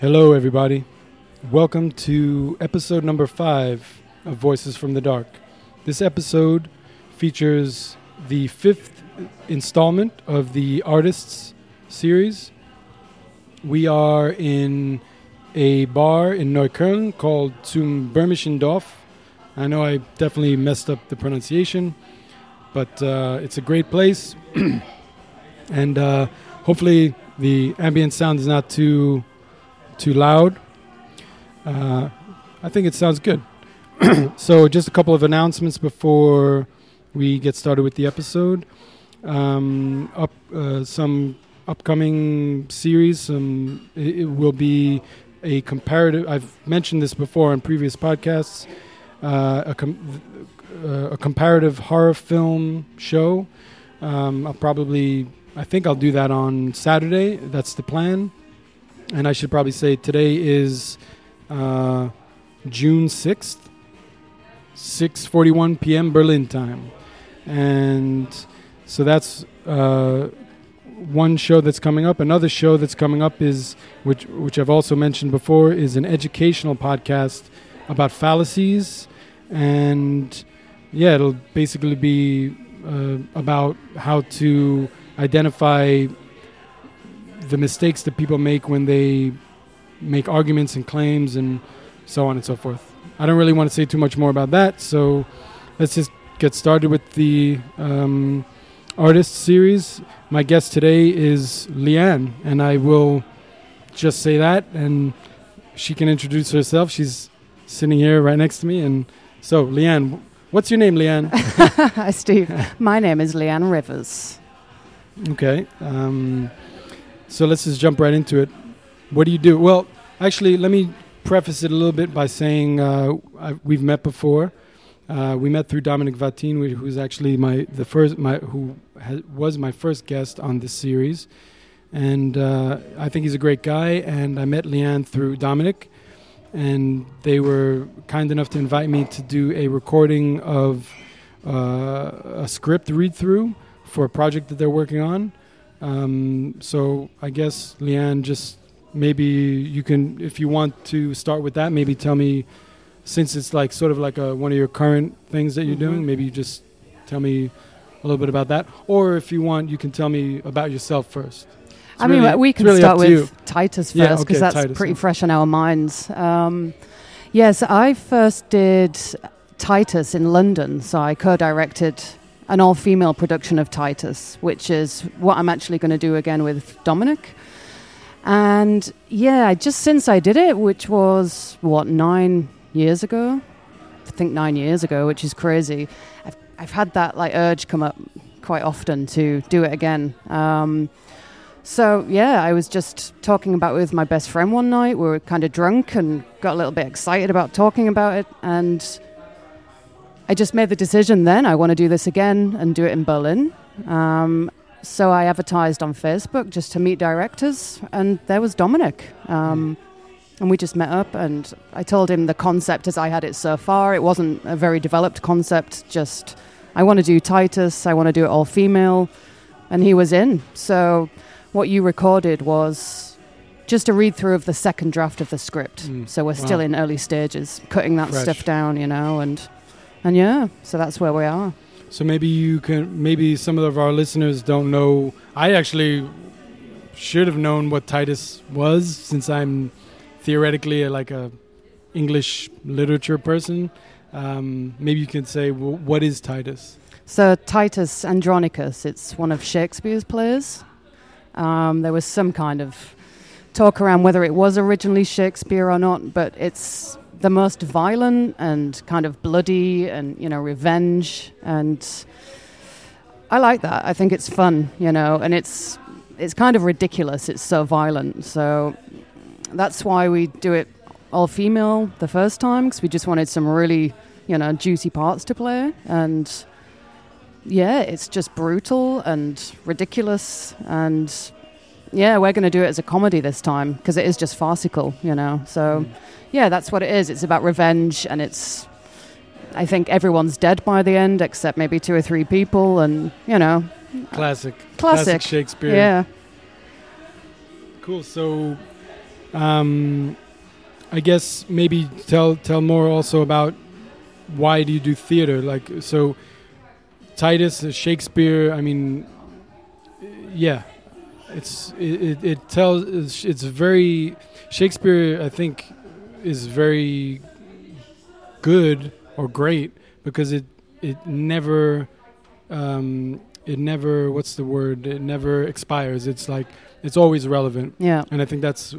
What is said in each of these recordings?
Hello, everybody. Welcome to episode number 5 of Voices from the Dark. This episode features the 5th installment of the Artists series. We are in a bar in Neukölln called Zum Böhmischen Dorf. I know I definitely messed up the pronunciation, but it's a great place. And hopefully the ambient sound is not too loud. I think it sounds good. So just a couple of announcements before we get started with the episode. Some upcoming series. It will be a comparative. I've mentioned this before on previous podcasts. A comparative horror film show. I think I'll do that on Saturday. That's the plan. And I should probably say today is June 6th, 6:41 p.m. Berlin time. And so that's one show that's coming up. Another show that's coming up is, which I've also mentioned before, is an educational podcast about fallacies. And yeah, it'll basically be about how to identify the mistakes that people make when they make arguments and claims and so on and so forth. I don't really want to say too much more about that, so let's just get started with the Artist series. My guest today is Leanne, and I will just say that, and she can introduce herself. She's sitting here right next to me. And so, Leanne, what's your name, Leanne? Hi, Steve. My name is Leanne Rivers. Okay. So let's just jump right into it. What do you do? Well, actually, let me preface it a little bit by saying we've met before. We met through Dominic Vatin, who's actually was my first guest on this series, and I think he's a great guy. And I met Leanne through Dominic, and they were kind enough to invite me to do a recording of a script read-through for a project that they're working on. So I guess, Leanne, just maybe you can, if you want to start with that, maybe tell me, since it's like sort of like one of your current things that you're doing, maybe you just tell me a little bit about that. Or if you want, you can tell me about yourself first. We can start with Titus first, because that's Titus, pretty fresh in our minds. Yes, I first did Titus in London, so I co-directed an all-female production of Titus, which is what I'm actually going to do again with Dominic. And yeah, just since I did it, which was, 9 years ago? I think 9 years ago, which is crazy. I've had that urge come up quite often to do it again. So yeah, I was just talking about it with my best friend one night. We were kind of drunk and got a little bit excited about talking about it, and I just made the decision then I want to do this again and do it in Berlin. So I advertised on Facebook just to meet directors, and there was Dominic. And we just met up, and I told him the concept as I had it so far. It wasn't a very developed concept, just I want to do Titus, I want to do it all female, and he was in. So what you recorded was just a read-through of the second draft of the script. So we're still in early stages, cutting that stuff down, and yeah, so that's where we are. So maybe some of our listeners don't know. I actually should have known what Titus was, since I'm theoretically a English literature person. Maybe you can say, what is Titus? So Titus Andronicus, it's one of Shakespeare's plays. There was some kind of talk around whether it was originally Shakespeare or not, but it's the most violent and kind of bloody and, revenge. And I like that. I think it's fun, and it's kind of ridiculous. It's so violent. So that's why we do it all female the first time, because we just wanted some really, juicy parts to play. And yeah, it's just brutal and ridiculous. And yeah, we're going to do it as a comedy this time, because it is just farcical, So yeah, that's what it is. It's about revenge, and I think everyone's dead by the end, except maybe 2 or 3 people, and, Classic Classic Shakespeare. Yeah. Cool. So I guess maybe tell more also about why do you do theater? Like, so Titus, Shakespeare, I mean, yeah, it tells, it's very, Shakespeare, I think, is very good or great because it never, what's the word? It never expires. It's like, it's always relevant. Yeah. And I think that's,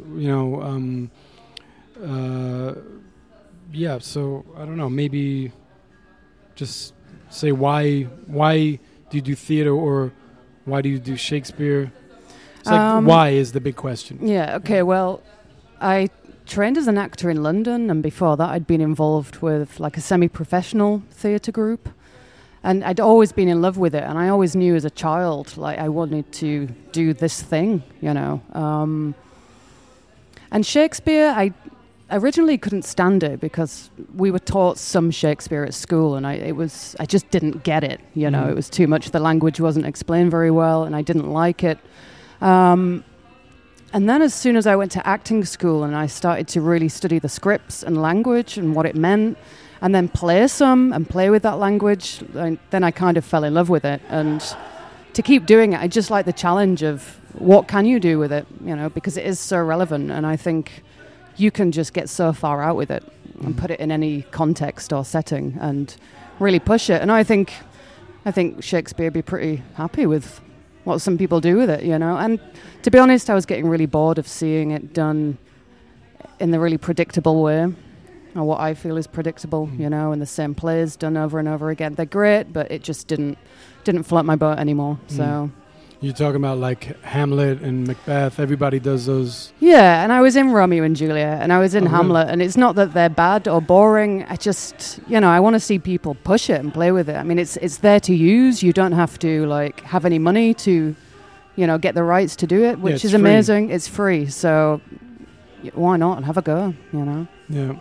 yeah, so I don't know, maybe just say why do you do theater, or why do you do Shakespeare? It's like, why is the big question. Yeah, okay, well, I trained as an actor in London, and before that I'd been involved with like a semi-professional theatre group, and I'd always been in love with it, and I always knew as a child like I wanted to do this thing, and Shakespeare, I originally couldn't stand it because we were taught some Shakespeare at school, and I just didn't get it. It was too much. The language wasn't explained very well, and I didn't like it. And then as soon as I went to acting school and I started to really study the scripts and language and what it meant, and then play with that language, then I kind of fell in love with it. And to keep doing it, I just like the challenge of what can you do with it, because it is so relevant, and I think you can just get so far out with it and put it in any context or setting and really push it. And I think Shakespeare would be pretty happy with what some people do with it, And to be honest, I was getting really bored of seeing it done in the really predictable way, or what I feel is predictable, and the same plays done over and over again. They're great, but it just didn't float my boat anymore. So. You're talking about like Hamlet and Macbeth. Everybody does those. Yeah, and I was in Romeo and Juliet, and I was in Hamlet, and it's not that they're bad or boring. I just, I want to see people push it and play with it. I mean, it's there to use. You don't have to like have any money to, get the rights to do it, which is amazing. It's free, so why not have a go? Yeah.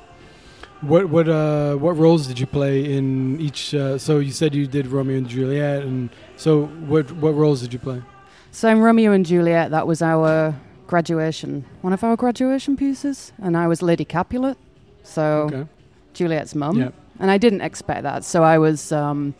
What roles did you play in each? So you said you did Romeo and Juliet, and so what roles did you play? So in Romeo and Juliet, that was one of our graduation pieces, and I was Lady Capulet, so Juliet's mum. Yep. And I didn't expect that, so I was, I'm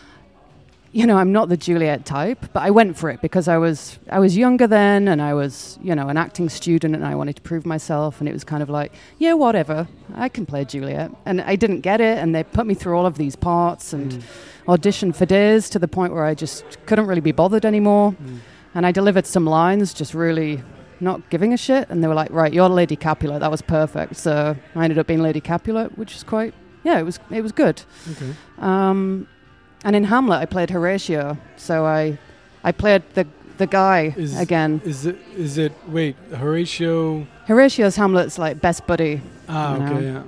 not the Juliet type, but I went for it because I was younger then, and I was, an acting student, and I wanted to prove myself, and it was kind of like, yeah, whatever, I can play Juliet. And I didn't get it, and they put me through all of these parts and auditioned for days to the point where I just couldn't really be bothered anymore. And I delivered some lines just really not giving a shit, and they were like, right, you're Lady Capulet. That was perfect. So I ended up being Lady Capulet, which is quite, it was good. Okay. And in Hamlet, I played Horatio. So I played the guy again. Is it? Wait, Horatio? Horatio's Hamlet's like best buddy. Okay, yeah.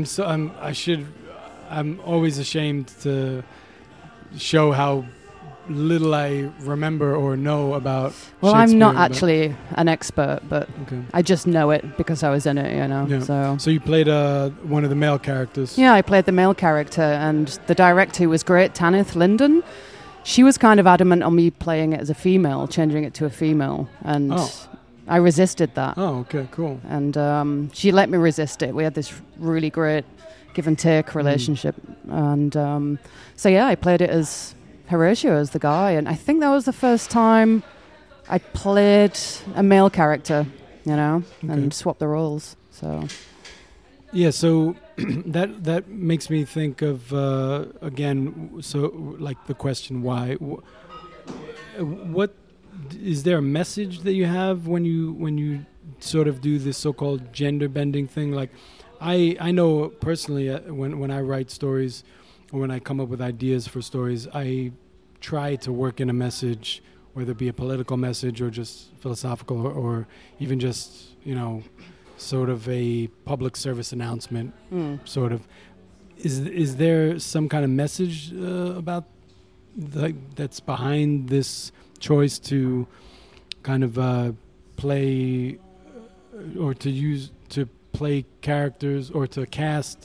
I'm always ashamed to show how little I remember or know about Well, I'm not actually an expert, but I just know it because I was in it, Yeah. So you played one of the male characters. Yeah, I played the male character, and the director was great, Tanith Linden. She was kind of adamant on me playing it as a female, changing it to a female, and I resisted that. Oh, okay, cool. And she let me resist it. We had this really great give and take relationship, and I played it as Horatio, as the guy, and I think that was the first time I played a male character, and swapped the roles. So yeah, so that makes me think of again. So like the question, why? What is there a message that you have when you sort of do this so-called gender bending thing? Like, I know personally when I write stories, or when I come up with ideas for stories, I try to work in a message, whether it be a political message or just philosophical, or even just, sort of a public service announcement, sort of. Is there some kind of message about that's behind this choice to kind of play or to play characters or to cast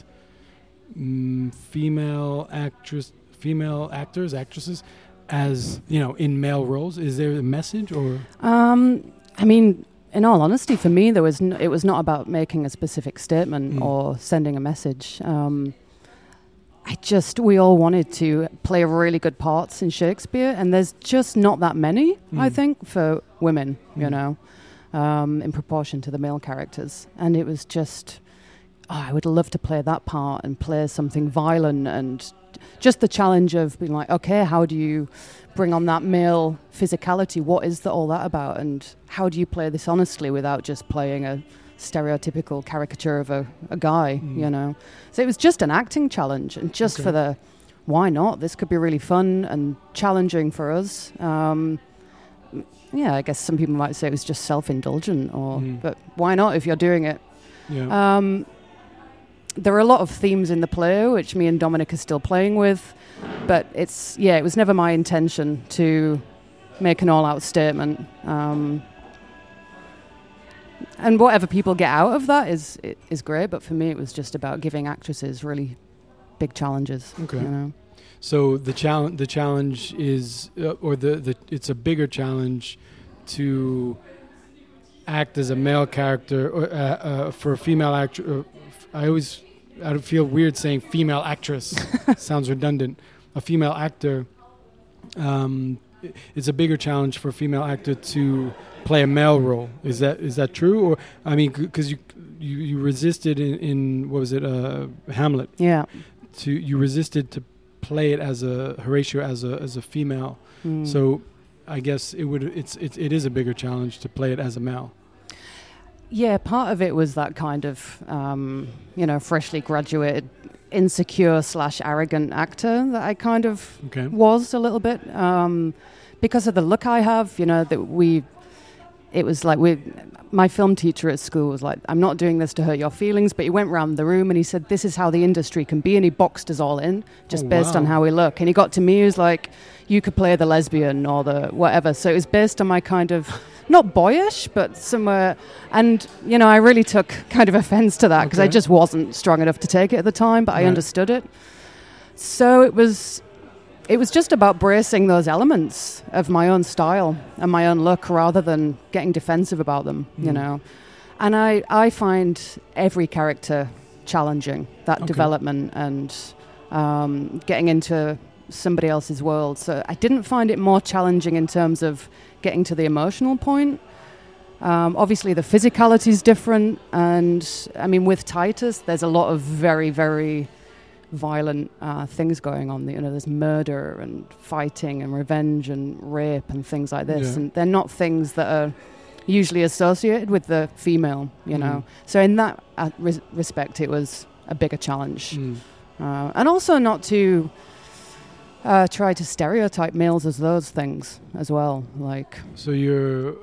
female actors, actresses, as in male roles? Is there a message, or? I mean, in all honesty, for me, it was not about making a specific statement or sending a message. We all wanted to play really good parts in Shakespeare, and there's just not that many, I think, for women, you know, in proportion to the male characters. And it was just, I would love to play that part and play something violent, and just the challenge of being like, okay, how do you bring on that male physicality? What is all that about? And how do you play this honestly without just playing a stereotypical caricature of a guy, you know? So it was just an acting challenge, and just for why not? This could be really fun and challenging for us. I guess some people might say it was just self-indulgent, but why not if you're doing it? Yeah. There are a lot of themes in the play, which me and Dominic are still playing with, but it was never my intention to make an all-out statement. And whatever people get out of that is great, but for me it was just about giving actresses really big challenges. Okay. You know? So the challenge is, it's a bigger challenge to act as a male character or for a female actor. I feel weird saying female actress. Sounds redundant. A female actor. It's a bigger challenge for a female actor to play a male role. Is that true? Or I mean, because you resisted in what was it, Hamlet? Yeah. You resisted to play it as Horatio as a female. So I guess it is a bigger challenge to play it as a male. Yeah, part of it was that kind of freshly graduated, insecure / arrogant actor that I kind of was a little bit, because of the look I have. You know, it was like my film teacher at school was like, I'm not doing this to hurt your feelings, but he went around the room and he said, this is how the industry can be, and he boxed us all in just based on how we look. And he got to me, he was like, you could play the lesbian or the whatever. So it was based on my kind of, not boyish, but somewhere, and you know, I really took kind of offense to that because I just wasn't strong enough to take it at the time, but I understood it. So it was just about bracing those elements of my own style and my own look rather than getting defensive about them, you know. And I find every character challenging, that development and getting into somebody else's world. So I didn't find it more challenging in terms of getting to the emotional point. Obviously the physicality is different, and I mean with Titus there's a lot of very, very violent things going on. You know, there's murder and fighting and revenge and rape and things like this, and they're not things that are usually associated with the female, you know. So in that respect it was a bigger challenge, and also not to try to stereotype males as those things as well. Like, so you're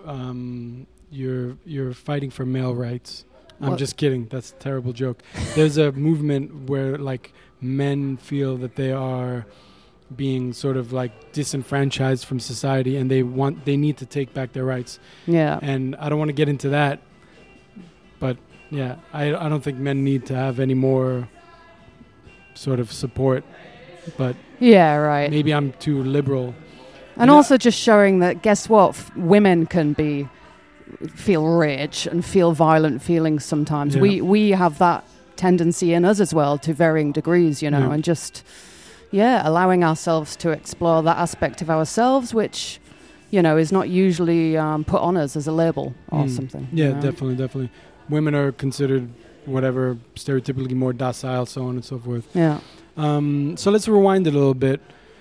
fighting for male rights. I'm just kidding. That's a terrible joke. There's a movement where like men feel that they are being sort of like disenfranchised from society, and they need to take back their rights. Yeah. And I don't want to get into that, but yeah, I don't think men need to have any more sort of support. But yeah, right. Maybe I'm too liberal. And also just showing that, guess what, women can feel rage and feel violent feelings sometimes. Yeah. We have that tendency in us as well, to varying degrees, you know, and just allowing ourselves to explore that aspect of ourselves, which, you know, is not usually put on us as a label or something. Yeah, you know? definitely. Women are considered whatever, stereotypically more docile, so on and so forth. Yeah. So let's rewind a little bit.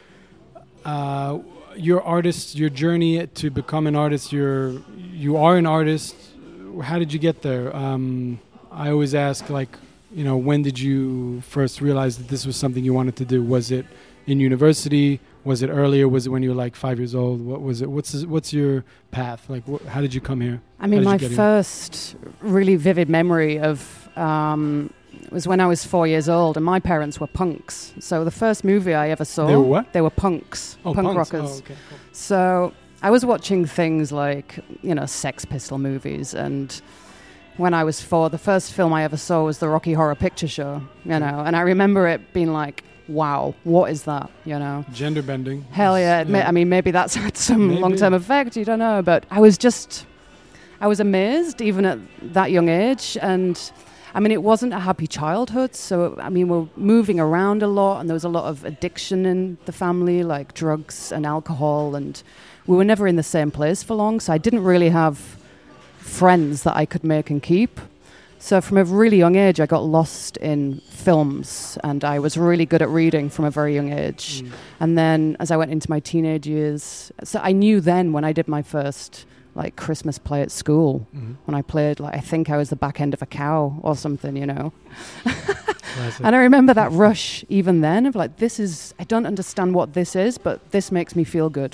Your journey to become an artist. You are an artist. How did you get there? I always ask, like, you know, when did you first realize that this was something you wanted to do? Was it in university? Was it earlier? Was it when you were like 5 years old? What was it? What's your path? Like, how did you come here? I mean, my first really vivid memory of was when I was 4 years old, and my parents were punks. So the first movie I ever saw... They were what? They were punks. Oh, punk punks. rockers. Oh, okay, cool. So I was watching things like, you know, Sex Pistol movies, and when I was 4, the first film I ever saw was the Rocky Horror Picture Show, you know, and I remember it being like, wow, what is that, you know? Gender bending. Hell yeah. I mean, maybe that's had some long-term effect, you don't know, but I I was amazed even at that young age. And I mean, it wasn't a happy childhood. So, I mean, we're moving around a lot, and there was a lot of addiction in the family, like drugs and alcohol. And we were never in the same place for long. So I didn't really have friends that I could make and keep. So from a really young age, I got lost in films, and I was really good at reading from a very young age. And then as I went into my teenage years, so I knew then when I did my first like Christmas play at school, when I played, like, I think I was the back end of a cow or something, you know. And I remember that rush even then of like, I don't understand what this is, but this makes me feel good.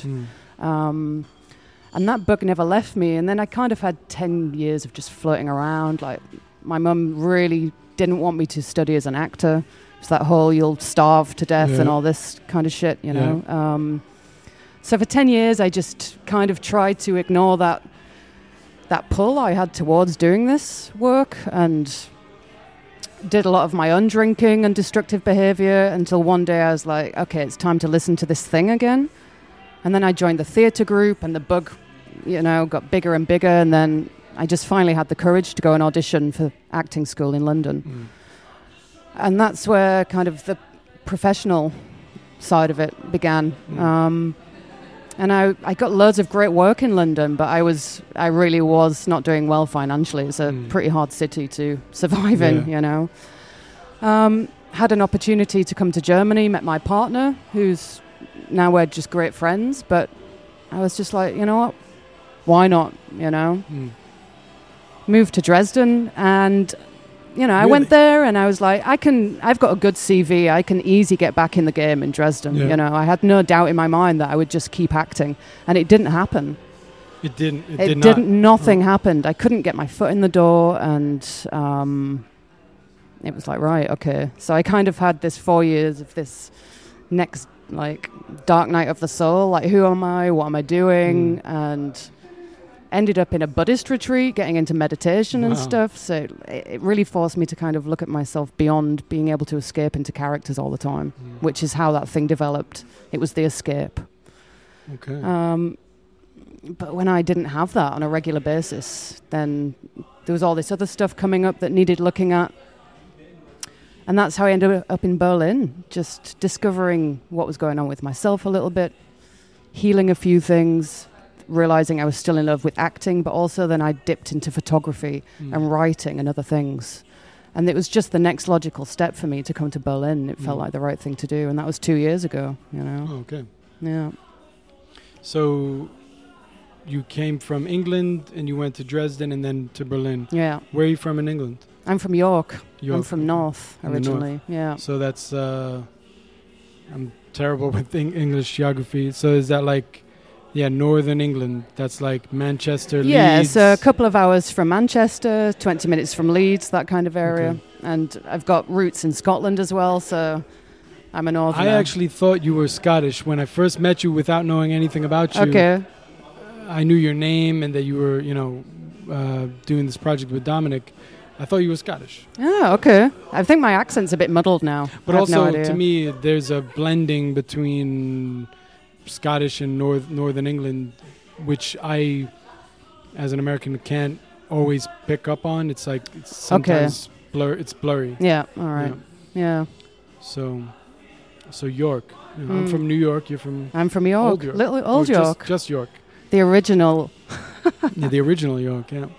And that bug never left me. And then I kind of had 10 years of just floating around. Like, my mum really didn't want me to study as an actor. It's that whole you'll starve to death and all this kind of shit, you know. So for 10 years, I just kind of tried to ignore that pull I had towards doing this work, and did a lot of my own drinking and destructive behavior until one day I was like, okay, it's time to listen to this thing again. And then I joined the theatre group, and the bug, you know, got bigger and bigger. And then I just finally had the courage to go and audition for acting school in London. And that's where kind of the professional side of it began. And I got loads of great work in London, but I really was not doing well financially. It's a pretty hard city to survive in, you know. Had an opportunity to come to Germany, met my partner, who's now we're just great friends. But I was just like, you know what? Why not, you know? Moved to Dresden, and you know, I went there and I was like, I've got a good CV. I can easily get back in the game in Dresden. You know, I had no doubt in my mind that I would just keep acting, and it didn't happen. It didn't. Nothing happened. I couldn't get my foot in the door, and it was like, right, okay. So I kind of had this 4 years of this next, like, dark night of the soul. Like, who am I? What am I doing? And ended up in a Buddhist retreat, getting into meditation and stuff. So it really forced me to kind of look at myself beyond being able to escape into characters all the time, which is how that thing developed. It was the escape. Okay. But when I didn't have that on a regular basis, then there was all this other stuff coming up that needed looking at. And that's how I ended up in Berlin, just discovering what was going on with myself a little bit, healing a few things, realizing I was still in love with acting, but also then I dipped into photography and writing and other things. And it was just the next logical step for me to come to Berlin. It felt like the right thing to do. And that was 2 years ago, you know. Oh, okay. Yeah. So you came from England and you went to Dresden and then to Berlin. Yeah. Where are you from in England? I'm from York. I'm from North originally. North. Yeah. So that's, I'm terrible with English geography. So is that like, northern England? That's like Manchester, Leeds? Yeah, so a couple of hours from Manchester, 20 minutes from Leeds, that kind of area. Okay. And I've got roots in Scotland as well, so I'm a northerner. I actually thought you were Scottish. When I first met you without knowing anything about you, okay, I knew your name and that you were, you know, doing this project with Dominic. I thought you were Scottish. Oh, okay. I think my accent's a bit muddled now. But also, to me, there's a blending between Scottish and Northern England, which I, as an American, can't always pick up on. It's like it's sometimes it's blurry. Yeah. All right. Yeah. So York. You know, I'm from New York. You're from. I'm from York. Old York. Little Old York. Just York. The original. Yeah, the original York. Yeah.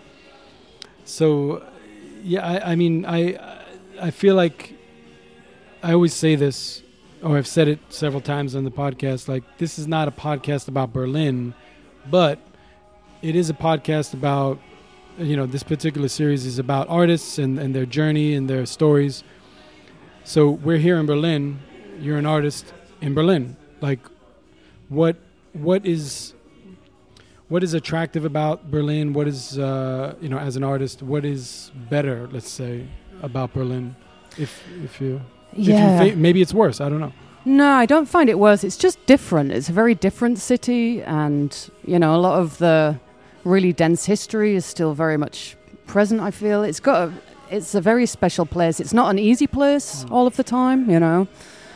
So, yeah, I mean, I feel like I always say this. Oh, I've said it several times on the podcast. Like, this is not a podcast about Berlin, but it is a podcast about, you know, this particular series is about artists and their journey and their stories. So we're here in Berlin. You're an artist in Berlin. Like, what is attractive about Berlin? What is, you know, as an artist, what is better, let's say, about Berlin? If you think maybe it's worse, I don't know. No, I don't find it worse. It's just different. It's a very different city, and you know, a lot of the really dense history is still very much present. I feel it's a very special place. It's not an easy place all of the time, you know.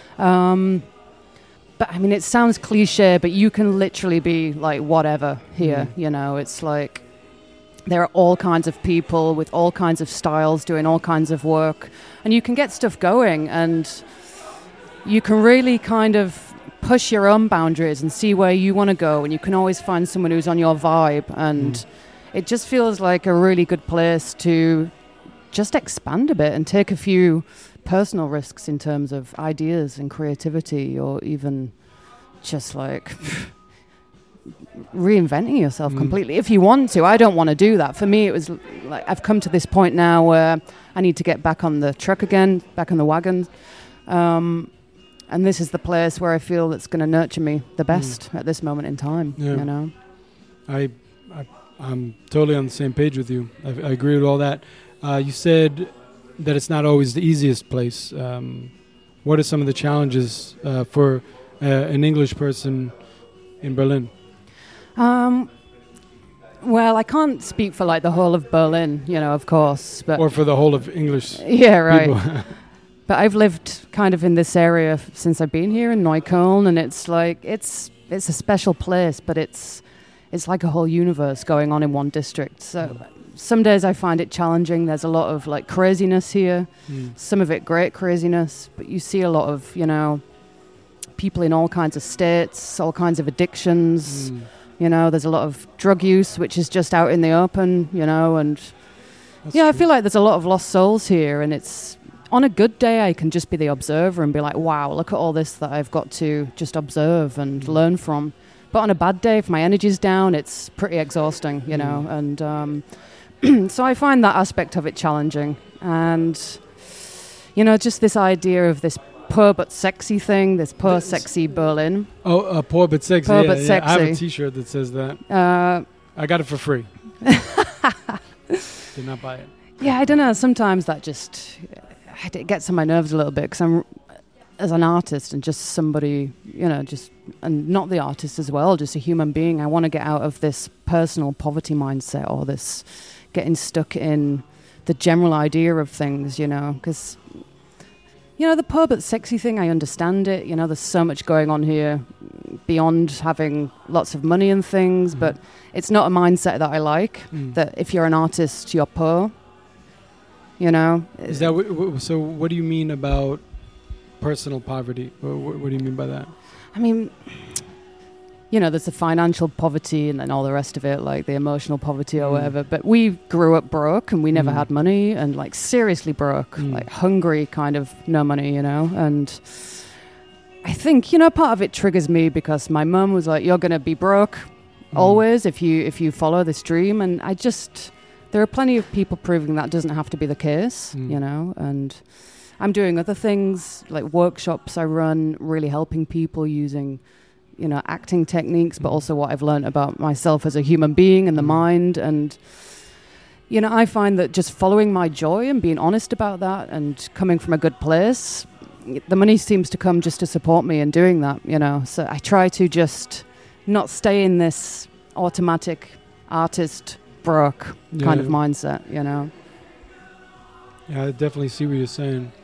But I mean, it sounds cliche, but you can literally be like whatever here. You know, it's like there are all kinds of people with all kinds of styles doing all kinds of work, and you can get stuff going, and you can really kind of push your own boundaries and see where you want to go, and you can always find someone who's on your vibe, and it just feels like a really good place to just expand a bit and take a few personal risks in terms of ideas and creativity, or even just like reinventing yourself completely if you want to. I don't want to do that. For me, it was like I've come to this point now where I need to get back on the truck again, back on the wagon. And this is the place where I feel that's going to nurture me the best at this moment in time. Yeah. You know, I'm totally on the same page with you. I agree with all that. You said that it's not always the easiest place. What are some of the challenges for an English person in Berlin? Well, I can't speak for like the whole of Berlin, you know, of course, but or for the whole of English. Yeah, right. But I've lived kind of in this area since I've been here in Neukölln, and it's like it's a special place, but it's like a whole universe going on in one district. So some days I find it challenging. There's a lot of like craziness here, some of it great craziness, but you see a lot of, you know, people in all kinds of states, all kinds of addictions. You know, there's a lot of drug use, which is just out in the open, you know, and that's true. I feel like there's a lot of lost souls here, and it's on a good day I can just be the observer and be like, wow, look at all this that I've got to just observe and learn from. But on a bad day, if my energy's down, it's pretty exhausting, you know, and so I find that aspect of it challenging. And, you know, just this idea of this poor but sexy thing, this poor sexy Berlin. Oh, poor but sexy. Poor but sexy. I have a T-shirt that says that. I got it for free. Did not buy it. Yeah, I don't know. Sometimes that just it gets on my nerves a little bit, because I'm, as an artist and just somebody, you know, and not the artist as well, just a human being, I want to get out of this personal poverty mindset, or this getting stuck in the general idea of things, you know, because, you know, the poor but sexy thing, I understand it. You know, there's so much going on here beyond having lots of money and things, but it's not a mindset that I like, that if you're an artist, you're poor, you know. Is that so what do you mean about personal poverty? What do you mean by that? I mean, you know, there's the financial poverty and then all the rest of it, like the emotional poverty or whatever. But we grew up broke, and we never had money, and like seriously broke, like hungry, kind of no money, you know. And I think, you know, part of it triggers me because my mum was like, you're going to be broke always if you follow this dream. And there are plenty of people proving that doesn't have to be the case, you know. And I'm doing other things like workshops I run, really helping people using, you know, acting techniques, but also what I've learned about myself as a human being and the mind. And, you know, I find that just following my joy and being honest about that and coming from a good place, the money seems to come just to support me in doing that, you know. So I try to just not stay in this automatic artist broke kind of mindset, you know. Yeah, I definitely see what you're saying.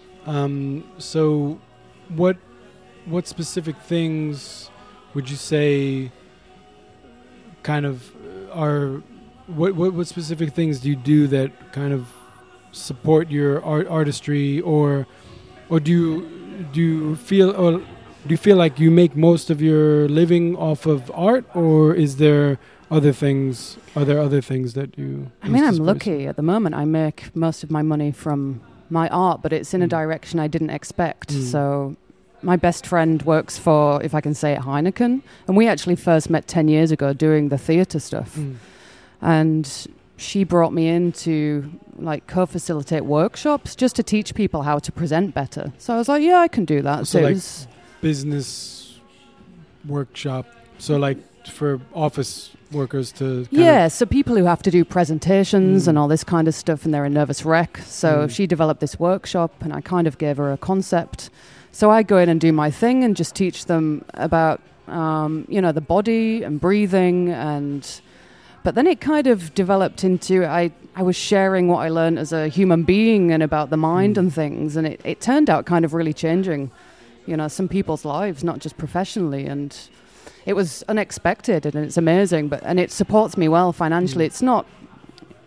So what specific things would you say kind of are what specific things do you do that kind of support your artistry, or do you feel like you make most of your living off of art, or is there other things that you... I mean, I'm lucky at the moment. I make most of my money from my art, but it's in a direction I didn't expect. So my best friend works for, if I can say it, Heineken. And we actually first met 10 years ago doing the theatre stuff. And she brought me in to like co-facilitate workshops just to teach people how to present better. So I was like, yeah, I can do that. So like business workshop. So like for office workers to so people who have to do presentations and all this kind of stuff, and they're a nervous wreck. So she developed this workshop, and I kind of gave her a concept. So I go in and do my thing and just teach them about you know, the body and breathing, but then it kind of developed into I was sharing what I learned as a human being and about the mind and things, and it turned out kind of really changing, you know, some people's lives, not just professionally. And it was unexpected, and it's amazing, and it supports me well financially. It's not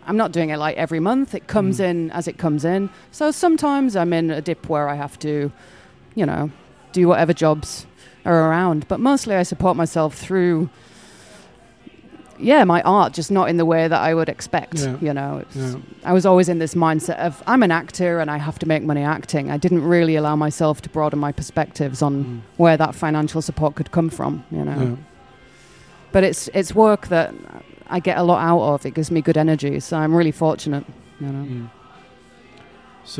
I'm not doing it like every month. It comes in as it comes in. So sometimes I'm in a dip where I have to, do whatever jobs are around. But mostly I support myself through, my art, just not in the way that I would expect. I was always in this mindset of I'm an actor and I have to make money acting. I didn't really allow myself to broaden my perspectives on where that financial support could come from. But it's work that I get a lot out of. It gives me good energy, so I'm really fortunate. So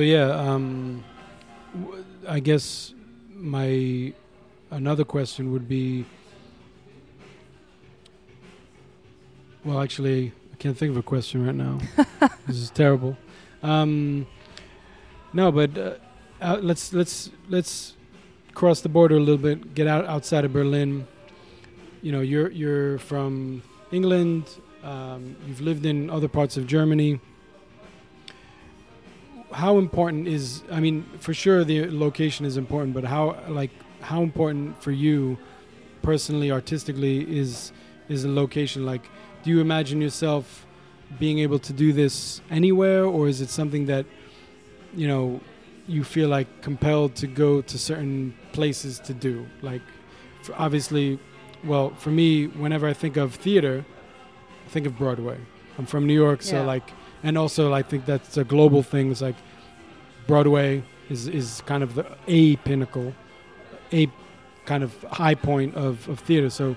I guess my another question would be. Well, actually, I can't think of a question right now. This is terrible. No, but let's cross the border a little bit. Get outside of Berlin. You're from England. You've lived in other parts of Germany. How important is? I mean, for sure the location is important, but how important for you, personally, artistically, is a location like? Do you imagine yourself being able to do this anywhere, or is it something that, you feel like compelled to go to certain places to do? Like, for me, whenever I think of theater, I think of Broadway. I'm from New York, so and also I think that's a global thing. It's like Broadway is kind of a pinnacle, a kind of high point of theater. So.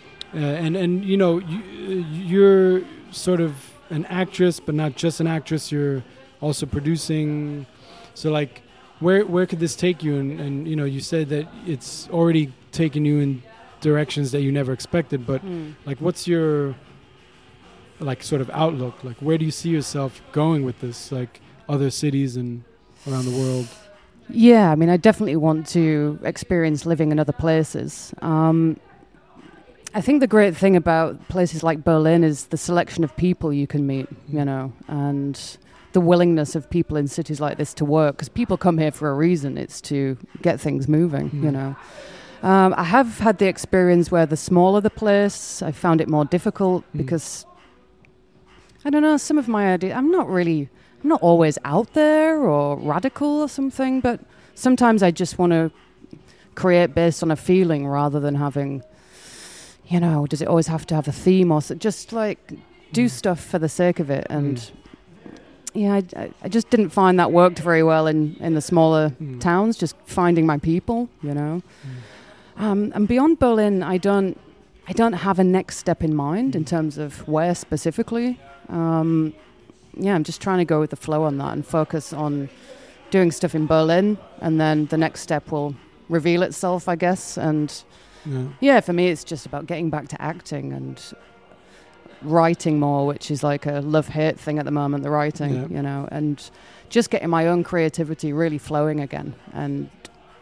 You're sort of an actress, but not just an actress. You're also producing. So, like, where could this take you? And you said that it's already taken you in directions that you never expected. But like, what's your sort of outlook? Like, where do you see yourself going with this? Like, other cities and around the world. Yeah, I mean, I definitely want to experience living in other places. I think the great thing about places like Berlin is the selection of people you can meet, and the willingness of people in cities like this to work, because people come here for a reason. It's to get things moving, I have had the experience where the smaller the place, I found it more difficult because, I don't know, some of my ideas, I'm not always out there or radical or something, but sometimes I just want to create based on a feeling rather than having... does it always have to have a theme or just like do stuff for the sake of it? And I just didn't find that worked very well in the smaller towns, just finding my people, And beyond Berlin, I don't have a next step in mind in terms of where specifically. I'm just trying to go with the flow on that and focus on doing stuff in Berlin, and then the next step will reveal itself, I guess, and... for me, it's just about getting back to acting and writing more, which is like a love-hate thing at the moment, the writing, and just getting my own creativity really flowing again, and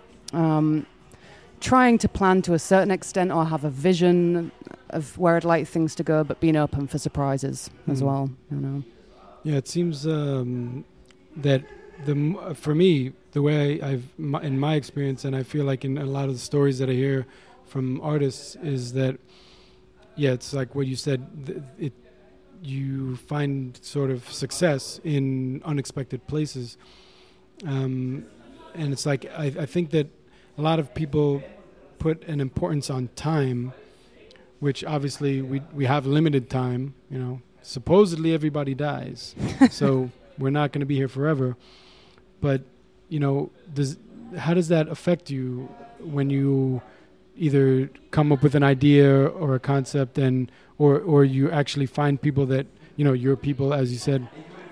trying to plan to a certain extent or have a vision of where I'd like things to go, but being open for surprises as well, Yeah, it seems that for me, the way in my experience, and I feel like in a lot of the stories that I hear from artists, is that it's like what you said, you find sort of success in unexpected places, and it's like I think that a lot of people put an importance on time, which obviously we have limited time. Supposedly everybody dies, so we're not going to be here forever. But how does that affect you when you either come up with an idea or a concept, or you actually find people that your people, as you said,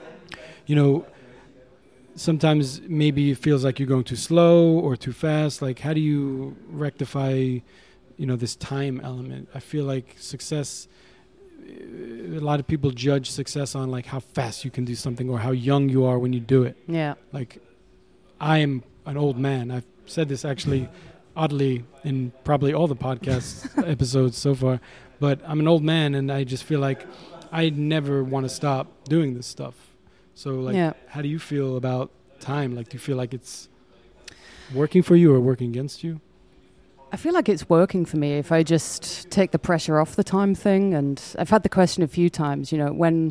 sometimes maybe it feels like you're going too slow or too fast. Like, how do you rectify this time element? I feel like success, a lot of people judge success on like how fast you can do something or how young you are when you do it. Like, I am an old man. I've said this actually oddly in probably all the podcast episodes so far, but I'm an old man and I just feel like I never want to stop doing this stuff. So like, how do you feel about time? Like, do you feel like it's working for you or working against you? I feel like it's working for me if I just take the pressure off the time thing. And I've had the question a few times, when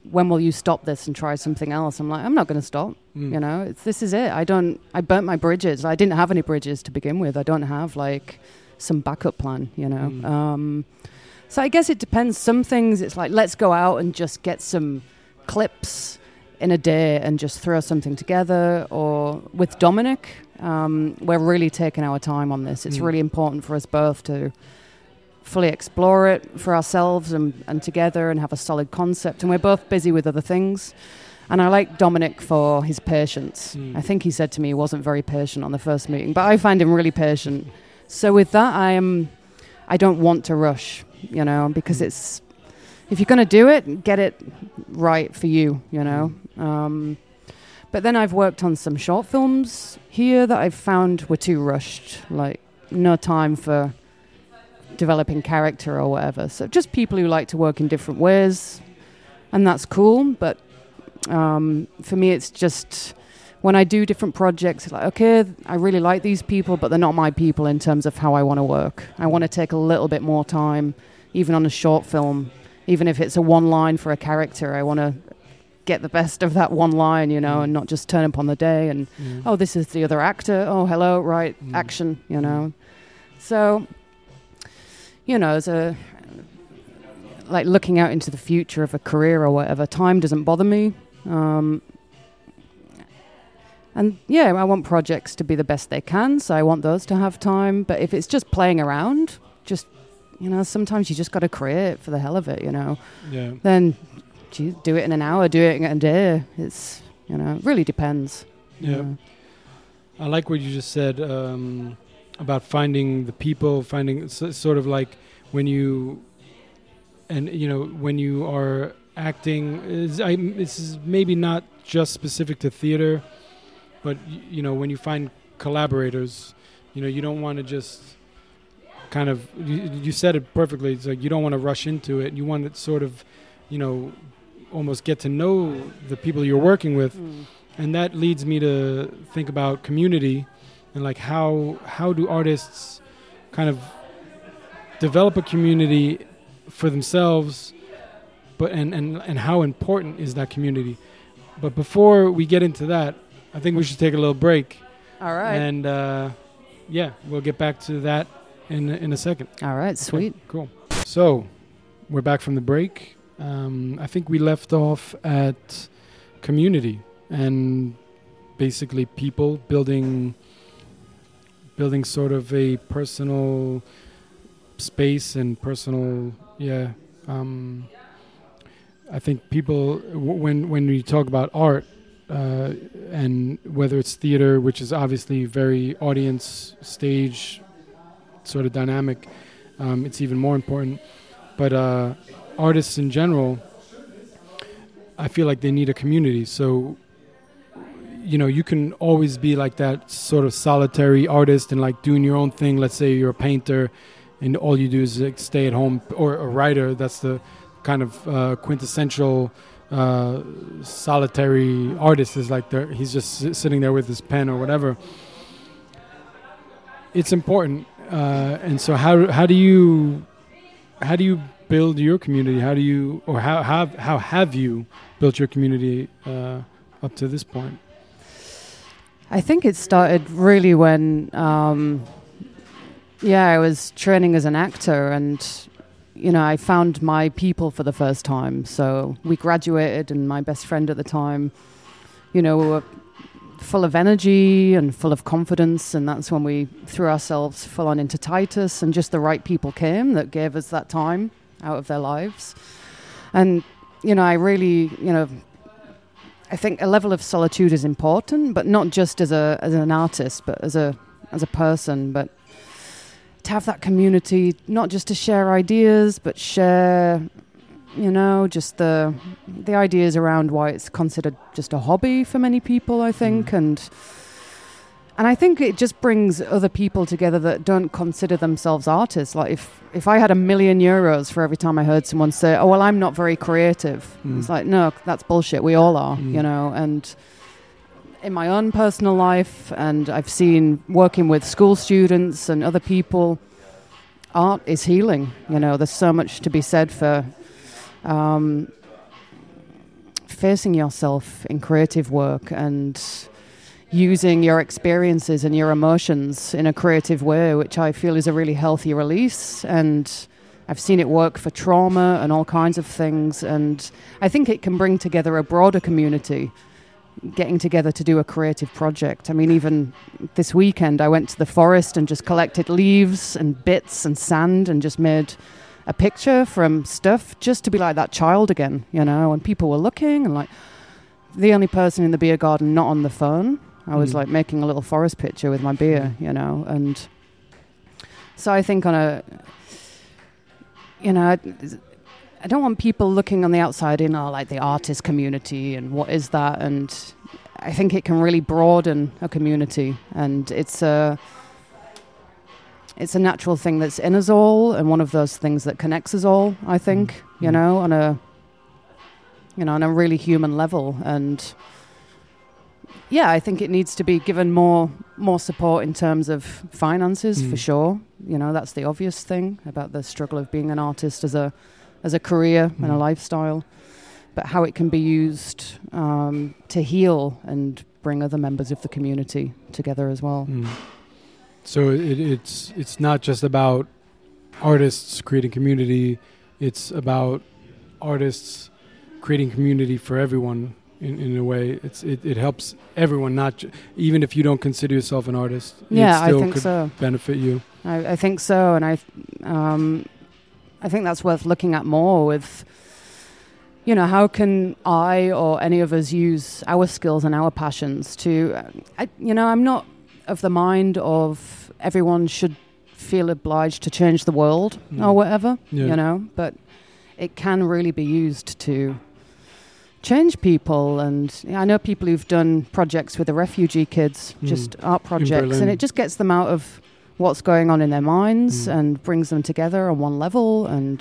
when will you stop this and try something else? I'm like, I'm not going to stop. You know, this is it. I burnt my bridges. I didn't have any bridges to begin with. I don't have like some backup plan, you know. So I guess it depends. Some things it's like, let's go out and just get some clips in a day and just throw something together. Or with Dominic, we're really taking our time on this. It's really important for us both to fully explore it for ourselves and together and have a solid concept. And we're both busy with other things. And I like Dominic for his patience. I think he said to me he wasn't very patient on the first meeting, but I find him really patient. So with that, I don't want to rush, you know, because it's, if you're going to do it, get it right for you, you know. But then I've worked on some short films here that I've found were too rushed, like no time for developing character or whatever. So just people who like to work in different ways, and that's cool. But for me, it's just when I do different projects, it's like, okay, I really like these people, but they're not my people in terms of how I want to work. I want to take a little bit more time, even on a short film, even if it's a one line for a character. I want to get the best of that one line, you know, and not just turn up on the day and, oh, this is the other actor. Oh, hello, right, action, you know. So, you know, as a, like looking out into the future of a career or whatever, time doesn't bother me. And yeah, I want projects to be the best they can, so I want those to have time. But if it's just playing around, just, you know, sometimes you just got to create for the hell of it, you know. Yeah. Then do it in an hour, do it in a day. It's, you know, it really depends. Yeah. I like what you just said about finding the people, finding sort of like when you, and, you know, when you are acting, this is maybe not just specific to theater, but, you know, when you find collaborators, you know, you don't want to just kind of, you said it perfectly. It's like you don't want to rush into it. You want to sort of, you know, almost get to know the people you're working with. And that leads me to think about community and like how do artists kind of develop a community for themselves, but and how important is that community? But before we get into that, I think we should take a little break. All right. And yeah, we'll get back to that in a second. All right, sweet. Okay, cool. So we're back from the break. I think we left off at community and basically people building sort of a personal space and personal, I think people, when we talk about art, and whether it's theater, which is obviously very audience, stage sort of dynamic, it's even more important. But artists in general, I feel like they need a community. So, you know, you can always be like that sort of solitary artist and like doing your own thing. Let's say you're a painter and all you do is like stay at home, or a writer. That's the kind of quintessential solitary artist, is like he's just sitting there with his pen or whatever. It's important. And so how do you build your community? How have you built your community up to this point? I think it started really when, I was training as an actor, and, you know, I found my people for the first time. So we graduated, and my best friend at the time, you know, we were full of energy and full of confidence, and that's when we threw ourselves full on into Titus, and just the right people came that gave us that time out of their lives. And, you know, I really, you know, I think a level of solitude is important, but not just as an artist, but as a person, but to have that community, not just to share ideas, but share, you know, just the ideas around why it's considered just a hobby for many people, I think. And I think it just brings other people together that don't consider themselves artists. Like if I had €1 million for every time I heard someone say, oh, well, I'm not very creative. It's like, no, that's bullshit. We all are, you know. And in my own personal life, and I've seen working with school students and other people, art is healing. You know, there's so much to be said for facing yourself in creative work and using your experiences and your emotions in a creative way, which I feel is a really healthy release. And I've seen it work for trauma and all kinds of things. And I think it can bring together a broader community, getting together to do a creative project. I mean, even this weekend, I went to the forest and just collected leaves and bits and sand and just made a picture from stuff just to be like that child again, you know, and people were looking and like the only person in the beer garden not on the phone. I was like making a little forest picture with my beer, you know, and so I think on a, you know, I don't want people looking on the outside in, like the artist community and what is that, and I think it can really broaden a community, and it's a natural thing that's in us all, and one of those things that connects us all, I think, you know, on a really human level. And yeah, I think it needs to be given more support in terms of finances, for sure. You know, that's the obvious thing about the struggle of being an artist as a career and a lifestyle, but how it can be used to heal and bring other members of the community together as well. So it's not just about artists creating community, it's about artists creating community for everyone. In a way, it helps everyone, not even if you don't consider yourself an artist. Yeah, it still I think could so. Benefit you. I think so, and I think that's worth looking at more. With, you know, how can I or any of us use our skills and our passions to, I'm not of the mind of everyone should feel obliged to change the world or whatever, you know, but it can really be used to change people. And I know people who've done projects with the refugee kids, just art projects, and it just gets them out of what's going on in their minds and brings them together on one level. And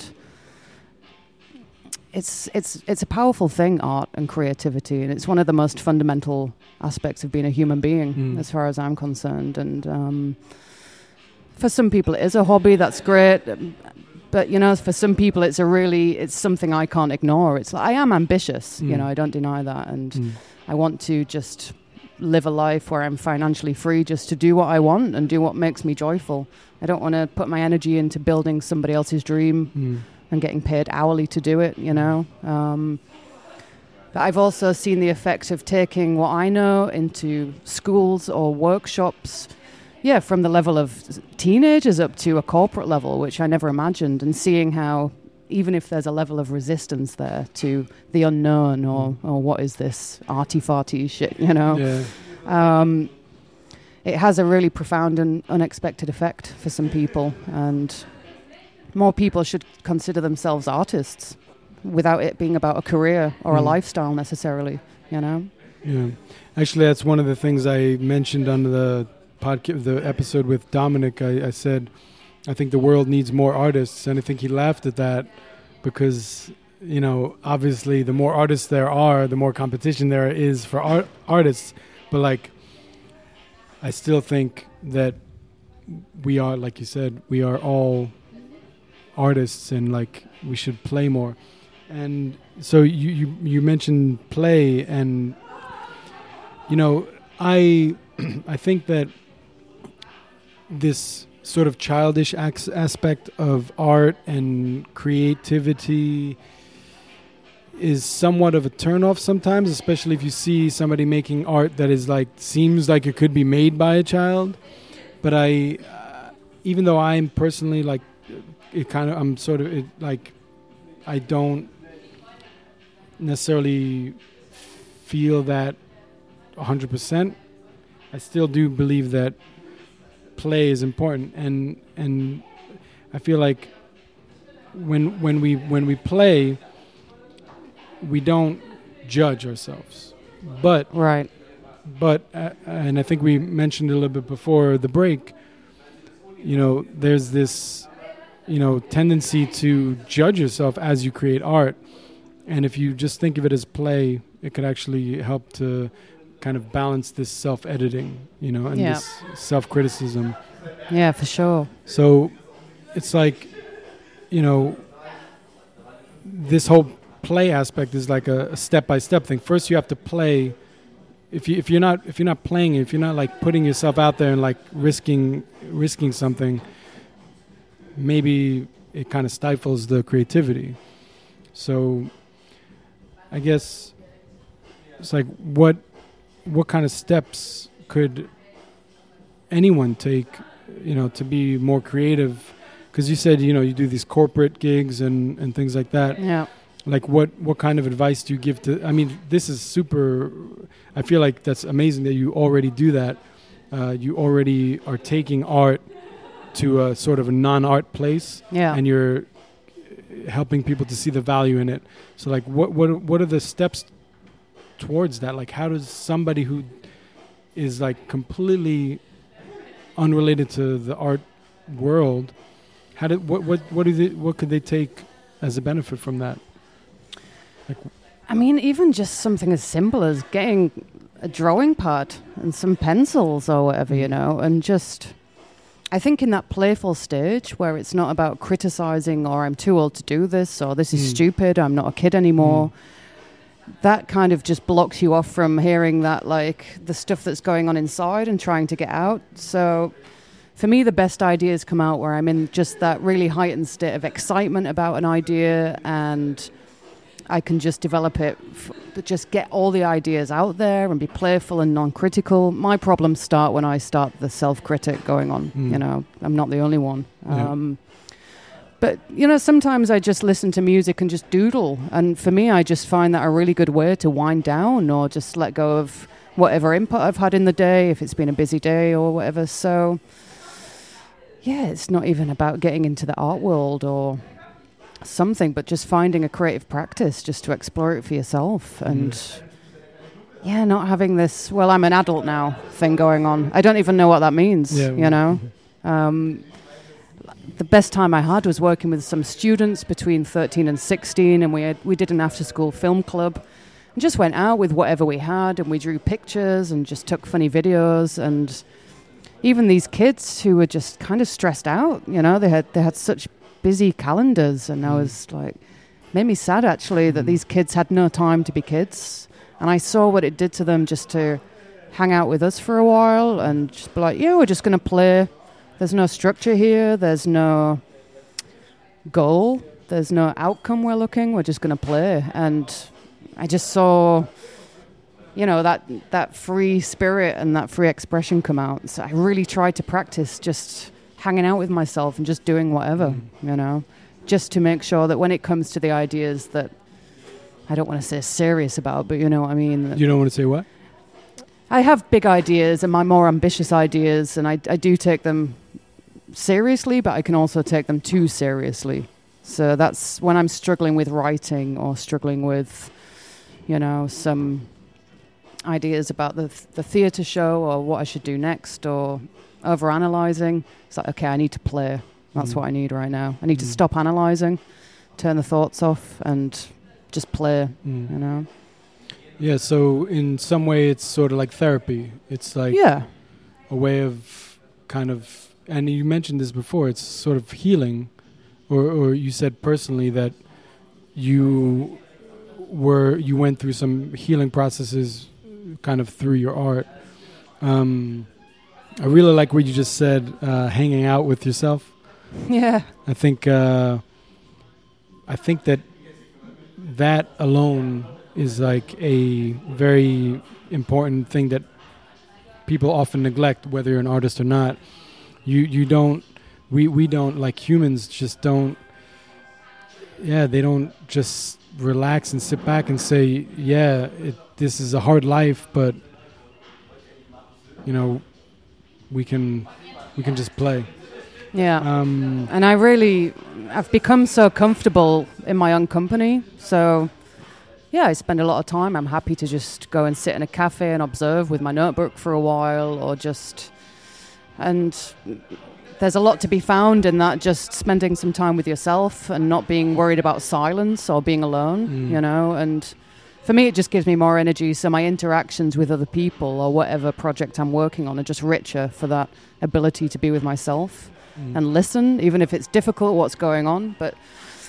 it's a powerful thing, art and creativity, and it's one of the most fundamental aspects of being a human being, as far as I'm concerned. And for some people it is a hobby, that's great. But, you know, for some people it's something I can't ignore. It's like, I am ambitious, you know, I don't deny that. And I want to just live a life where I'm financially free just to do what I want and do what makes me joyful. I don't want to put my energy into building somebody else's dream and getting paid hourly to do it, you know. But I've also seen the effect of taking what I know into schools or workshops, from the level of teenagers up to a corporate level, which I never imagined, and seeing how even if there's a level of resistance there to the unknown or what is this arty-farty shit, you know, it has a really profound and unexpected effect for some people. And more people should consider themselves artists without it being about a career or a lifestyle necessarily, you know? Yeah. Actually, that's one of the things I mentioned on the podcast, the episode with Dominic. I said, I think the world needs more artists, and I think he laughed at that because, you know, obviously the more artists there are, the more competition there is for artists. But like, I still think that we are, like you said, we are all artists, and like we should play more. And so you mentioned play, and you know, I think that this sort of childish aspect of art and creativity is somewhat of a turnoff sometimes, especially if you see somebody making art that is like, seems like it could be made by a child. But I, even though I'm personally like, I'm sort of like, I don't necessarily feel that 100%. I still do believe that play is important, and I feel like when we play, we don't judge ourselves. But right. But and I think we mentioned a little bit before the break. You know, there's this, you know, tendency to judge yourself as you create art, and if you just think of it as play, it could actually help to kind of balance this self-editing, you know, and this self-criticism. Yeah, for sure. So it's like, you know, this whole play aspect is like a step-by-step thing. First, you have to play. If you're not playing it, if you're not like putting yourself out there and like risking something, maybe it kind of stifles the creativity. So I guess it's like what kind of steps could anyone take, to be more creative? Because you said, you do these corporate gigs and things like that. Yeah. Like what kind of advice do you give to, this is super, I feel like that's amazing that you already do that. You already are taking art to a sort of a non-art place. Yeah. And you're helping people to see the value in it. So like what are the steps towards that? Like how does somebody who is like completely unrelated to the art world, what could they take as a benefit from that? Like, even just something as simple as getting a drawing pad and some pencils or whatever, and just, I think in that playful stage where it's not about criticizing or I'm too old to do this or this is stupid, I'm not a kid anymore. That kind of just blocks you off from hearing that, like, the stuff that's going on inside and trying to get out. So for me, the best ideas come out where I'm in just that really heightened state of excitement about an idea, and I can just develop it, just get all the ideas out there and be playful and non-critical. My problems start when I start the self-critic going on. I'm not the only one. But, sometimes I just listen to music and just doodle. And for me, I just find that a really good way to wind down or just let go of whatever input I've had in the day, if it's been a busy day or whatever. So, yeah, it's not even about getting into the art world or something, but just finding a creative practice just to explore it for yourself. And, not having this, well, I'm an adult now thing going on. I don't even know what that means, The best time I had was working with some students between 13 and 16, and we did an after-school film club and just went out with whatever we had, and we drew pictures and just took funny videos. And even these kids who were just kind of stressed out, they had such busy calendars, and I was like, made me sad actually that these kids had no time to be kids. And I saw what it did to them just to hang out with us for a while and just be like, we're just going to play. There's no structure here. There's no goal. There's no outcome we're looking. We're just going to play. And I just saw, that free spirit and that free expression come out. So I really tried to practice just hanging out with myself and just doing whatever, just to make sure that when it comes to the ideas that I don't want to say serious about, but you know what I mean. You don't want to say what? I have big ideas and my more ambitious ideas, and I do take them seriously, but I can also take them too seriously. So that's when I'm struggling with writing or struggling with, some ideas about the theatre show or what I should do next or overanalyzing. It's like, okay, I need to play. That's what I need right now. I need to stop analyzing, turn the thoughts off and just play, Yeah, so in some way it's sort of like therapy. It's like a way of kind of, and you mentioned this before, it's sort of healing, or you said personally that you went through some healing processes kind of through your art. I really like what you just said, hanging out with yourself. Yeah. I think that alone is like a very important thing that people often neglect, whether you're an artist or not. We don't, like humans just don't, they don't just relax and sit back and say, this is a hard life, but, we can just play. Yeah. And I've become so comfortable in my own company. So, I spend a lot of time. I'm happy to just go and sit in a cafe and observe with my notebook for a while and there's a lot to be found in that, just spending some time with yourself and not being worried about silence or being alone, and for me, it just gives me more energy. So my interactions with other people or whatever project I'm working on are just richer for that ability to be with myself and listen, even if it's difficult what's going on. But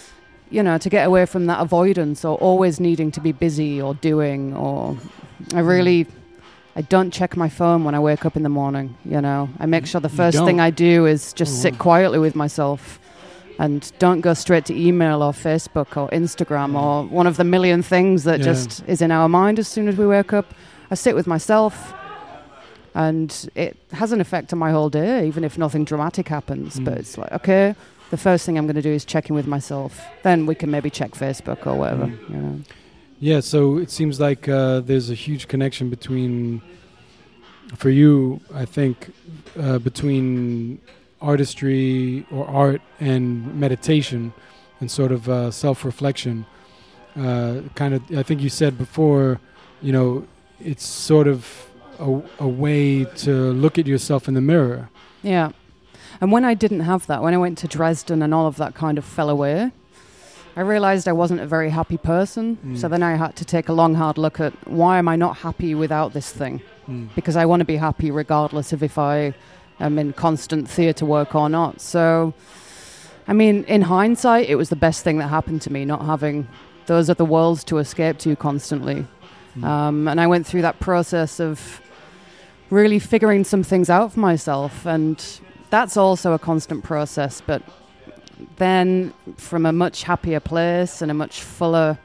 to get away from that avoidance or always needing to be busy or doing, or I don't check my phone when I wake up in the morning, I make sure the first thing I do is just sit quietly with myself and don't go straight to email or Facebook or Instagram or one of the million things that just is in our mind as soon as we wake up. I sit with myself, and it has an effect on my whole day, even if nothing dramatic happens. But it's like, okay, the first thing I'm going to do is check in with myself. Then we can maybe check Facebook or whatever. Yeah, so it seems like there's a huge connection for you, I think, between artistry or art and meditation and sort of self-reflection. I think you said before, it's sort of a way to look at yourself in the mirror. Yeah. And when I didn't have that, when I went to Dresden and all of that kind of fell away, I realized I wasn't a very happy person. So then I had to take a long, hard look at why am I not happy without this thing? Because I want to be happy regardless of if I am in constant theatre work or not. So, I mean, in hindsight, it was the best thing that happened to me, not having those other worlds to escape to constantly. And I went through that process of really figuring some things out for myself, and that's also a constant process, but then from a much happier place and a much fuller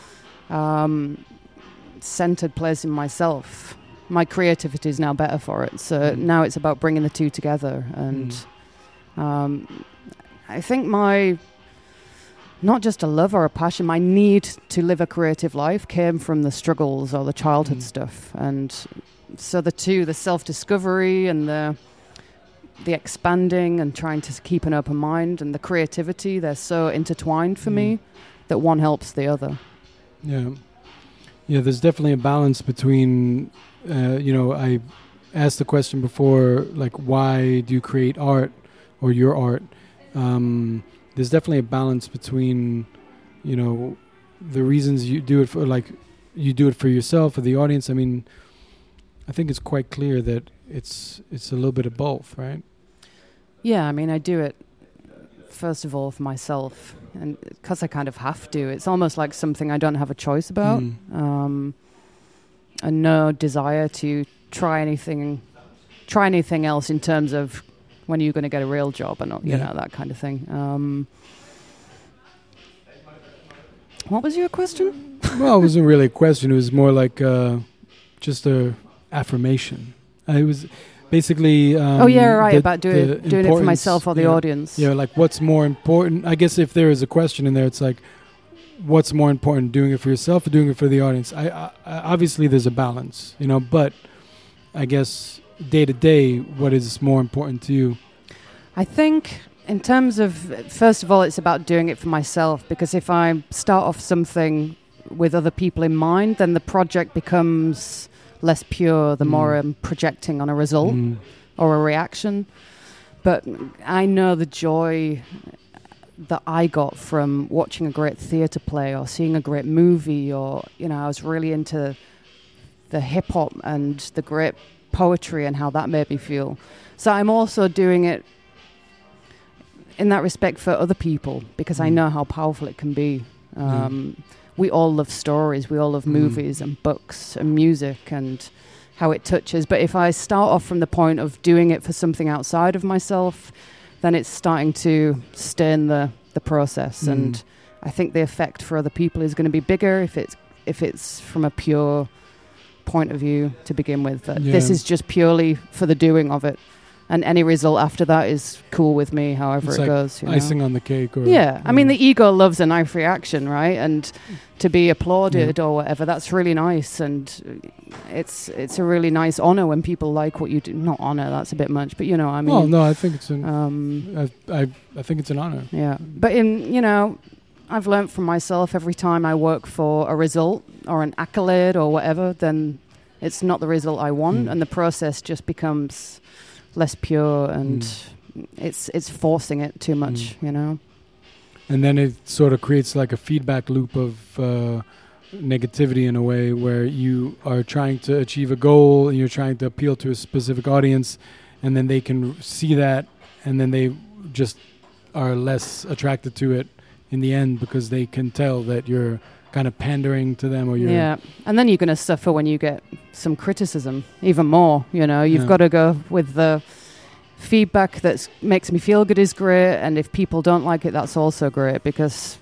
centered place in myself. My creativity is now better for it, so now it's about bringing the two together. And I think not just a love or a passion, my need to live a creative life came from the struggles or the childhood stuff. And so the two, the self-discovery and the expanding and trying to keep an open mind and the creativity, they're so intertwined for me that one helps the other. Yeah, there's definitely a balance between, I asked the question before, like, why do you create art or your art? There's definitely a balance between, the reasons you do it for, like, you do it for yourself or the audience. I mean, I think it's quite clear that it's a little bit of both, right? Yeah, I mean, I do it, first of all, for myself, and because I kind of have to. It's almost like something I don't have a choice about, and no desire to try anything else in terms of when are you going to get a real job and that kind of thing. What was your question? Well, it wasn't really a question. It was more like just a affirmation. It was basically about doing it for myself or the audience. Yeah, like what's more important? I guess if there is a question in there, it's like, what's more important, doing it for yourself or doing it for the audience? I obviously there's a balance, but I guess day to day, what is more important to you? I think in terms of, first of all, it's about doing it for myself, because if I start off something with other people in mind, then the project becomes less pure the more I'm projecting on a result or a reaction. But I know the joy that I got from watching a great theatre play or seeing a great movie, or I was really into the hip-hop and the great poetry and how that made me feel. So I'm also doing it in that respect for other people, because I know how powerful it can be. We all love stories, we all love movies and books and music and how it touches. But if I start off from the point of doing it for something outside of myself, then it's starting to stain the process. And I think the effect for other people is going to be bigger if it's from a pure point of view to begin with. That this is just purely for the doing of it. And any result after that is cool with me, however it goes. Icing on the cake. Or, I mean, the ego loves a nice reaction, right? And to be applauded or whatever, that's really nice. And it's a really nice honor when people like what you do. Not honor, that's a bit much, but I mean. Well, no, I think it's an. I think it's an honor. Yeah, but I've learned from myself, every time I work for a result or an accolade or whatever, then it's not the result I want, and the process just becomes less pure, and it's forcing it too much, And then it sort of creates like a feedback loop of negativity in a way, where you are trying to achieve a goal and you're trying to appeal to a specific audience, and then they can see that, and then they just are less attracted to it, in the end because they can tell that you're kind of pandering to them, or you're... Yeah, and then you're going to suffer when you get some criticism, even more, you know. You've got to go with the feedback that makes me feel good is great, and if people don't like it, that's also great, because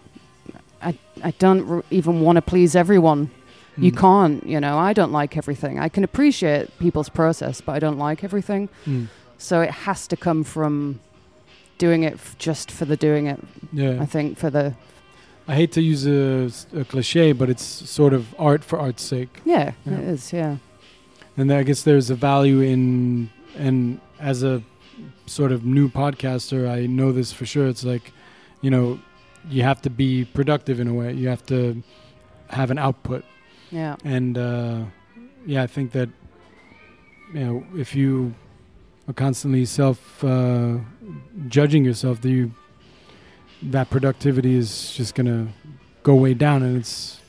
I don't even want to please everyone. You can't, you know. I don't like everything. I can appreciate people's process, but I don't like everything. So it has to come from doing it just for the doing it. Yeah. I think for the... I hate to use a cliche, but it's sort of art for art's sake. Yeah, it is, yeah. And I guess there's a value in, and as a sort of new podcaster, I know this for sure. It's like, you know, you have to be productive in a way. You have to have an output. Yeah. And, I think that, you know, if you are constantly judging yourself, that productivity is just going to go way down, and it's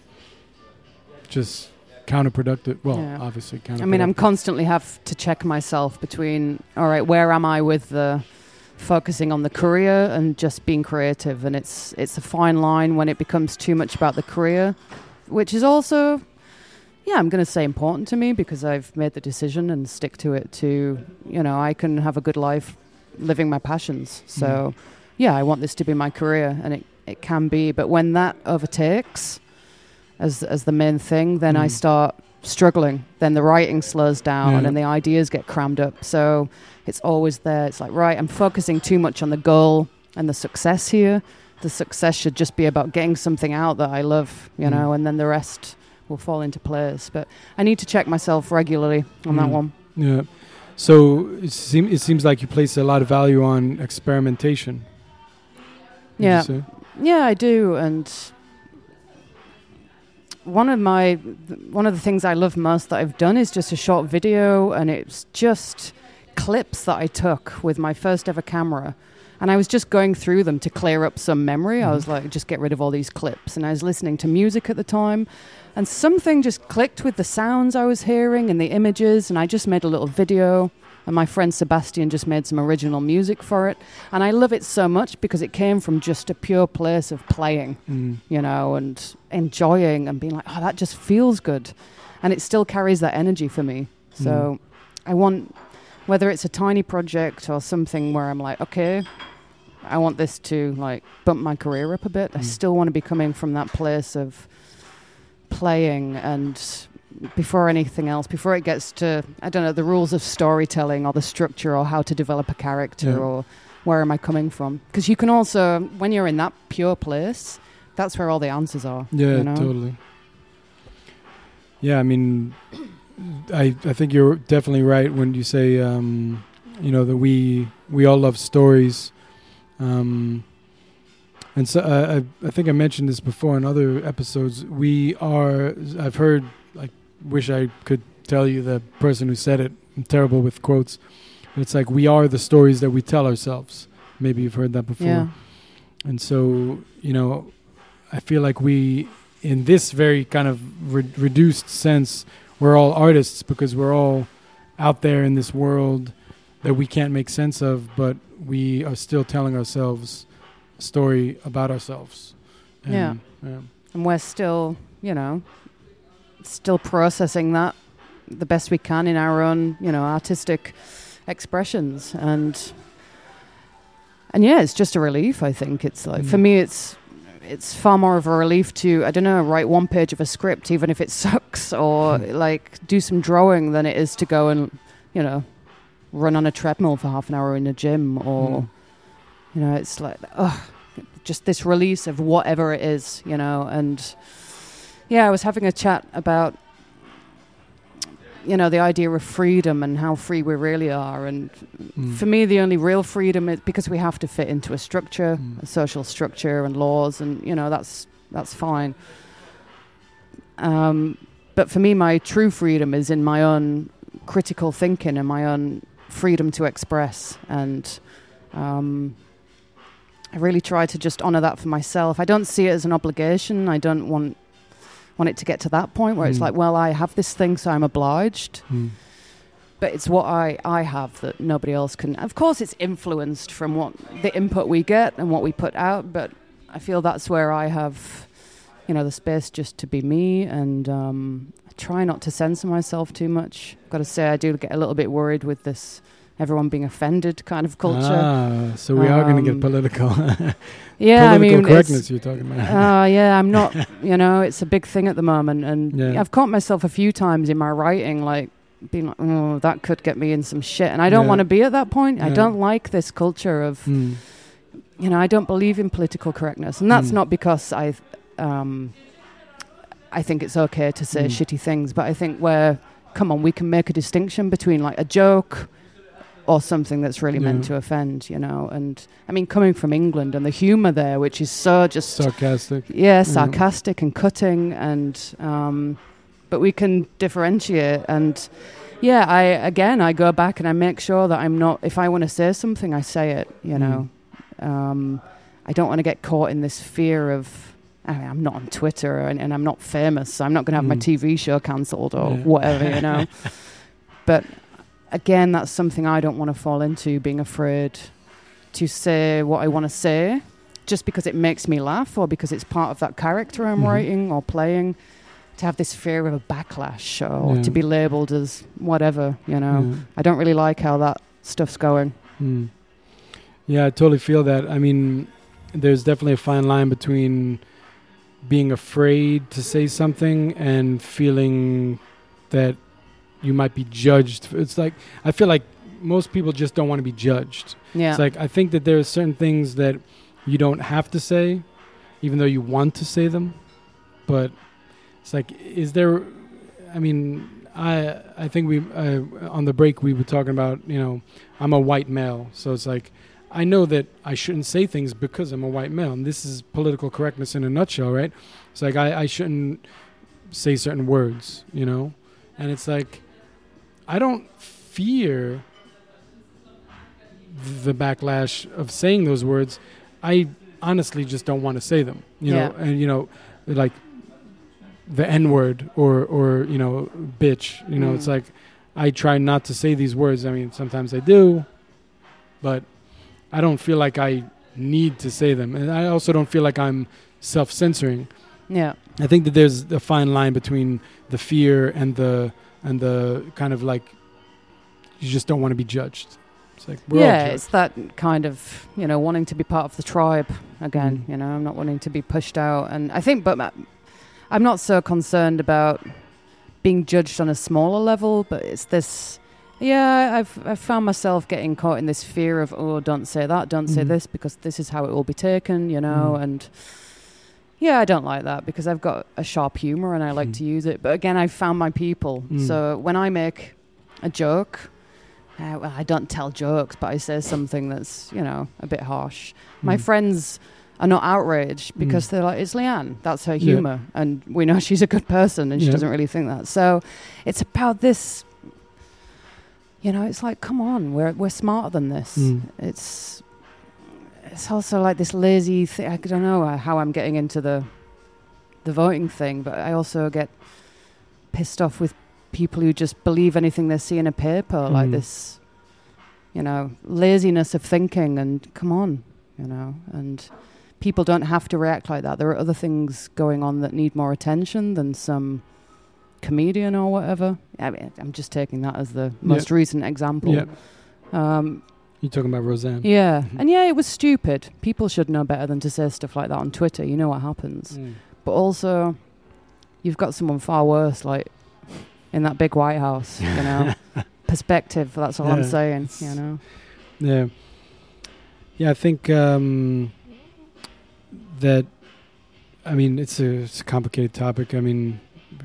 just counterproductive. Well, obviously counterproductive. I mean, I'm constantly have to check myself between, all right, where am I with the focusing on the career and just being creative? And it's a fine line when it becomes too much about the career, which is also, I'm going to say important to me, because I've made the decision and stick to it to, you know, I can have a good life living my passions. So... I want this to be my career, and it can be. But when that overtakes as the main thing, then I start struggling. Then the writing slows down and the ideas get crammed up. So it's always there. It's like, right, I'm focusing too much on the goal and the success here. The success should just be about getting something out that I love, you know, and then the rest will fall into place. But I need to check myself regularly on that one. Yeah. So it seems like you place a lot of value on experimentation. Yeah, I do, and one of the things I love most that I've done is just a short video, and it's just clips that I took with my first ever camera, and I was just going through them to clear up some memory. I was like, just get rid of all these clips, and I was listening to music at the time, and something just clicked with the sounds I was hearing and the images, and I just made a little video. And my friend Sebastian just made some original music for it. And I love it so much because it came from just a pure place of playing, you know, and enjoying and being like, oh, that just feels good. And it still carries that energy for me. So I want, whether it's a tiny project or something where I'm like, okay, I want this to like bump my career up a bit. I still want to be coming from that place of playing, and before anything else, before it gets to, I don't know, the rules of storytelling or the structure or how to develop a character or where am I coming from. Because you can also, when you're in that pure place, that's where all the answers are. Yeah, you know? Totally. Yeah, I mean, I think you're definitely right when you say, you know, that we all love stories. And so I think I mentioned this before in other episodes. I've heard, like, wish I could tell you the person who said it. I'm terrible with quotes. It's like, we are the stories that we tell ourselves. Maybe you've heard that before. Yeah. And so, you know, I feel like we, in this very kind of reduced sense, we're all artists because we're all out there in this world that we can't make sense of, but we are still telling ourselves a story about ourselves. And, and we're still, you know, still processing that the best we can in our own, you know, artistic expressions. And yeah, it's just a relief, I think. It's like, for me, it's far more of a relief to, I don't know, write one page of a script, even if it sucks, or like do some drawing, than it is to go and, you know, run on a treadmill for half an hour in a gym, or, you know, it's like, just this release of whatever it is, you know. And yeah, I was having a chat about, you know, the idea of freedom and how free we really are. And for me, the only real freedom is because we have to fit into a structure, a social structure and laws, and, you know, that's fine. But for me, my true freedom is in my own critical thinking and my own freedom to express. And I really try to just honor that for myself. I don't see it as an obligation. I don't want it to get to that point where it's like, well, I have this thing, so I'm obliged. But it's what I have that nobody else can. Of course, it's influenced from what the input we get and what we put out, but I feel that's where I have, the space just to be me, and I try not to censor myself too much. I've got to say, I do get a little bit worried with this everyone being offended kind of culture. So we are going to get political. Yeah, political correctness you're talking about. Yeah, I'm not, it's a big thing at the moment. And I've caught myself a few times in my writing, like, being like, oh, that could get me in some shit. And I don't want to be at that point. I don't like this culture of, I don't believe in political correctness. And that's not because I think it's okay to say shitty things, but I think come on, we can make a distinction between like a joke or something that's really meant to offend, And I mean, coming from England and the humour there, which is so just sarcastic. Yeah, sarcastic and cutting, and but we can differentiate. And I go back and I make sure that I'm not. If I want to say something, I say it. I don't want to get caught in this fear of. I'm not on Twitter and I'm not famous, so I'm not going to have my TV show cancelled or whatever, But again, that's something I don't want to fall into, being afraid to say what I want to say just because it makes me laugh or because it's part of that character I'm writing or playing, to have this fear of a backlash or to be labelled as whatever, I don't really like how that stuff's going. Yeah, I totally feel that. I mean, there's definitely a fine line between being afraid to say something and feeling that you might be judged. It's like, I feel like most people just don't want to be judged. Yeah. It's like, I think that there are certain things that you don't have to say, even though you want to say them. But it's like, I think on the break we were talking about, I'm a white male. So it's like, I know that I shouldn't say things because I'm a white male. And this is political correctness in a nutshell, right? It's like, I shouldn't say certain words, And it's like, I don't fear the backlash of saying those words. I honestly just don't want to say them, know, and, like the N-word or bitch, it's like, I try not to say these words. I mean, sometimes I do, but I don't feel like I need to say them. And I also don't feel like I'm self-censoring. Yeah. I think that there's a fine line between the fear and the kind of like, you just don't want to be judged. It's like, we're all judged. It's that kind of, wanting to be part of the tribe again. I'm not wanting to be pushed out. And I think, but I'm not so concerned about being judged on a smaller level, but it's this, I've found myself getting caught in this fear of, don't say that, don't say this, because this is how it will be taken, and I don't like that because I've got a sharp humor and I like to use it. But again, I've found my people. So when I make a joke, I don't tell jokes, but I say something that's, a bit harsh. My friends are not outraged because they're like, it's Leanne, that's her humor. And we know she's a good person and she doesn't really think that. So it's about this, it's like, come on, we're smarter than this. It's also like this lazy thing. I don't know how I'm getting into the voting thing, but I also get pissed off with people who just believe anything they see in a paper, like this, laziness of thinking. And come on, and people don't have to react like that. There are other things going on that need more attention than some comedian or whatever. I mean, I'm just taking that as the most recent example. You're talking about Roseanne. Yeah. And it was stupid. People should know better than to say stuff like that on Twitter. You know what happens. But also, you've got someone far worse, like, in that big White House, Perspective, that's all I'm saying, Yeah. Yeah, I think that, I mean, it's a complicated topic. I mean,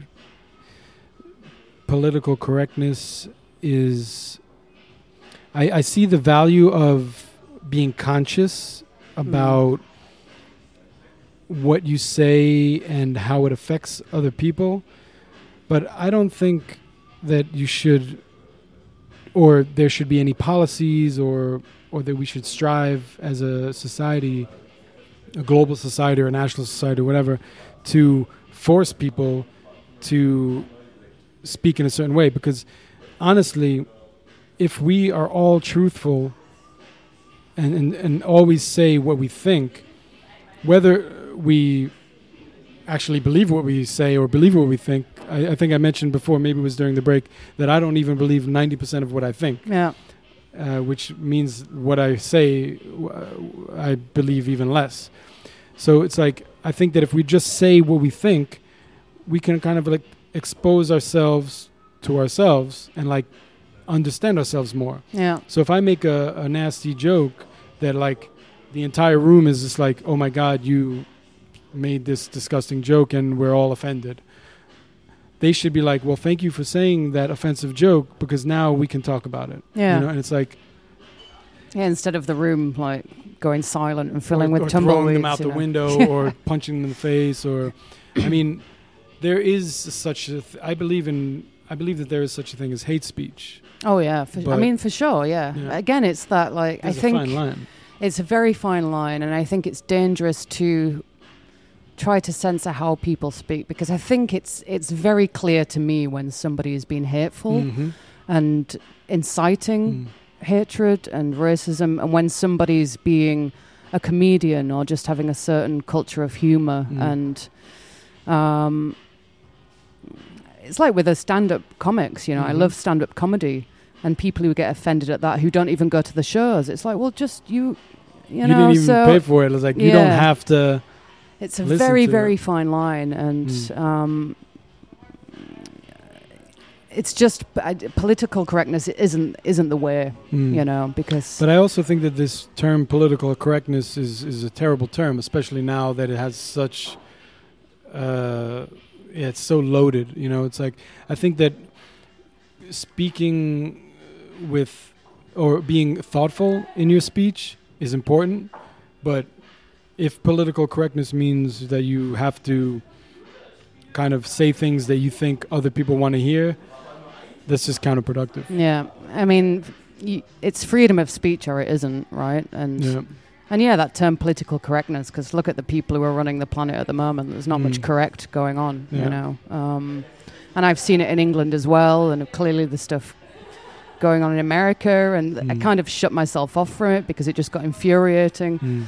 political correctness is... I see the value of being conscious about what you say and how it affects other people, but I don't think that you should, or there should be any policies or that we should strive as a society, a global society or a national society or whatever, to force people to speak in a certain way. Because honestly, if we are all truthful and always say what we think, whether we actually believe what we say or believe what we think. I think I mentioned before, maybe it was during the break, that I don't even believe 90% of what I think. Yeah. Which means what I say, I believe even less. So it's like, I think that if we just say what we think, we can kind of like expose ourselves to ourselves and like understand ourselves more. Yeah. So if I make a nasty joke that like the entire room is just like, oh my God, you made this disgusting joke and we're all offended, they should be like, well, thank you for saying that offensive joke because now we can talk about it. Yeah. You know? And it's like, yeah, instead of the room like going silent and filling with tumbleweeds, throwing them out the window or punching them in the face, or I mean, there is such a I believe that there is such a thing as hate speech. Oh yeah, for sure, yeah. Again, it's that like there's I think a fine line. It's a very fine line, and I think it's dangerous to try to censor how people speak, because I think it's very clear to me when somebody is being hateful and inciting hatred and racism, and when somebody's being a comedian or just having a certain culture of humor. And it's like with the stand-up comics, you know, I love stand-up comedy, and people who get offended at that, who don't even go to the shows, it's like, well, just you know, didn't even pay for it. It's like, you don't have to. It's a very, very fine line, and it's just political correctness isn't the way, you know, because. But I also think that this term political correctness is a terrible term, especially now that it has such. It's so loaded, you know. It's like, I think that speaking with or being thoughtful in your speech is important, but if political correctness means that you have to kind of say things that you think other people want to hear, that's just counterproductive. Yeah, I mean, it's freedom of speech or it isn't, right? And that term political correctness, because look at the people who are running the planet at the moment. There's not much correct going on, you know. And I've seen it in England as well, and clearly the stuff going on in America, and I kind of shut myself off from it because it just got infuriating.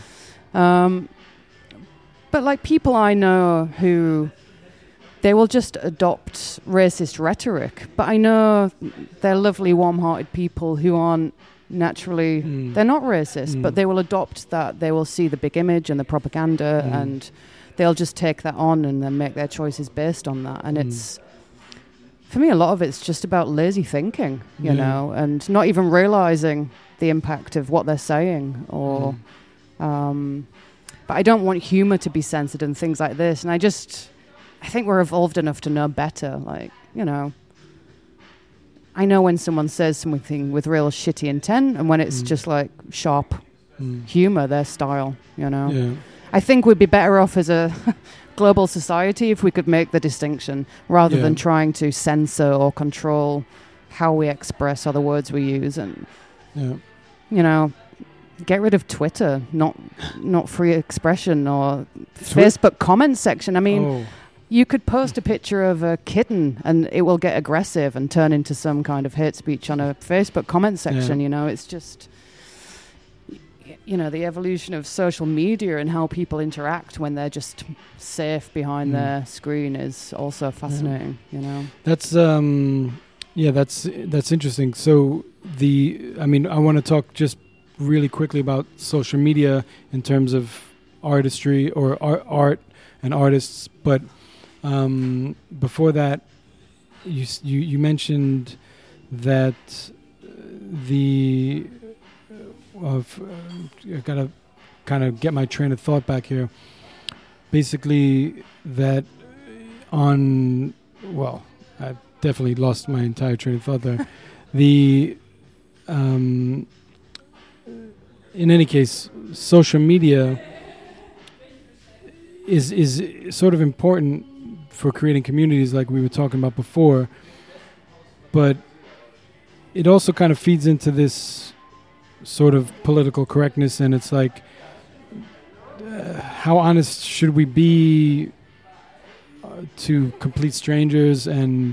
But like people I know who, they will just adopt racist rhetoric, but I know they're lovely, warm-hearted people who aren't naturally, they're not racist, but they will adopt that. They will see the big image and the propaganda, and they'll just take that on and then make their choices based on that. And it's, for me, a lot of it's just about lazy thinking, you know, and not even realizing the impact of what they're saying, or but I don't want humor to be censored and things like this. And I think we're evolved enough to know better. Like, you know, I know when someone says something with real shitty intent and when it's just like sharp humor, their style, you know. Yeah. I think we'd be better off as a global society if we could make the distinction rather than trying to censor or control how we express or the words we use. And, you know, get rid of Twitter, not free expression, or Facebook comment section. I mean, you could post a picture of a kitten and it will get aggressive and turn into some kind of hate speech on a Facebook comment section. You know, it's just, you know, the evolution of social media and how people interact when they're just safe behind their screen is also fascinating. You know, that's that's interesting. So I want to talk just really quickly about social media in terms of artistry or art and artists, but before that, you mentioned that I gotta kind of get my train of thought back here. Basically, that I definitely lost my entire train of thought there. In any case, social media is sort of important for creating communities like we were talking about before, but it also kind of feeds into this sort of political correctness, and it's like, how honest should we be to complete strangers, and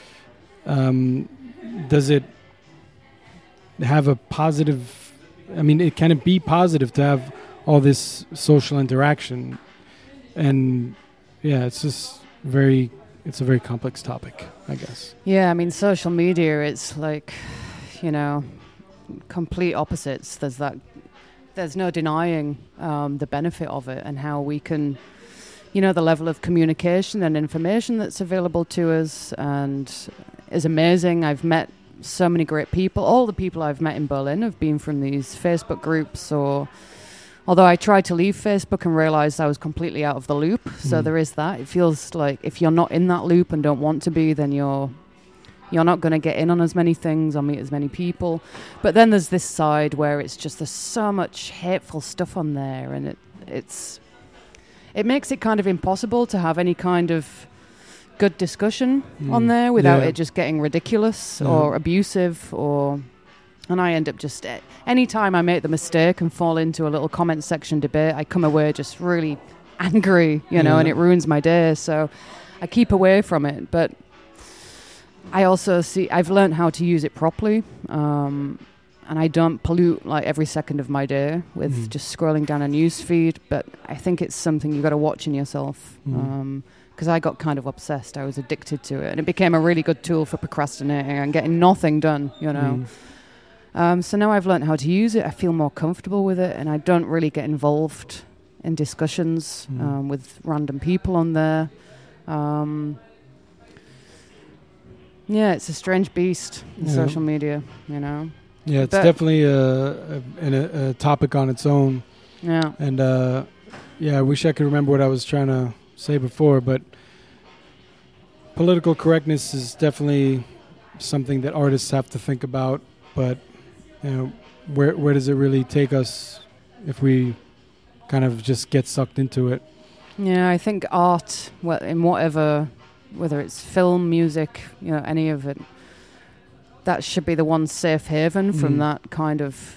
does it have a positive, can it be positive to have all this social interaction. And yeah, it's a very complex topic, I guess. Yeah, I mean, social media, it's like, complete opposites. There's no denying the benefit of it and how we can, the level of communication and information that's available to us and is amazing. I've met so many great people. All the people I've met in Berlin have been from these Facebook groups, although I tried to leave Facebook and realized I was completely out of the loop. So there is that. It feels like if you're not in that loop and don't want to be, then you're not going to get in on as many things or meet as many people. But then there's this side where it's just there's so much hateful stuff on there, and it makes it kind of impossible to have any kind of good discussion on there without it just getting ridiculous or abusive and I end up just anytime I make the mistake and fall into a little comment section debate, I come away just really angry, and it ruins my day. So I keep away from it. But I also I've learned how to use it properly, and I don't pollute like every second of my day with just scrolling down a news feed. But I think it's something you got to watch in yourself. Because I got kind of obsessed. I was addicted to it. And it became a really good tool for procrastinating and getting nothing done, So now I've learned how to use it. I feel more comfortable with it. And I don't really get involved in discussions with random people on there. It's a strange beast, social media, Yeah, it's definitely a topic on its own. Yeah. And, I wish I could remember what I was trying to say before, but political correctness is definitely something that artists have to think about. But where does it really take us if we kind of just get sucked into it? Yeah, I think art, in whether it's film, music, any of it, that should be the one safe haven from that kind of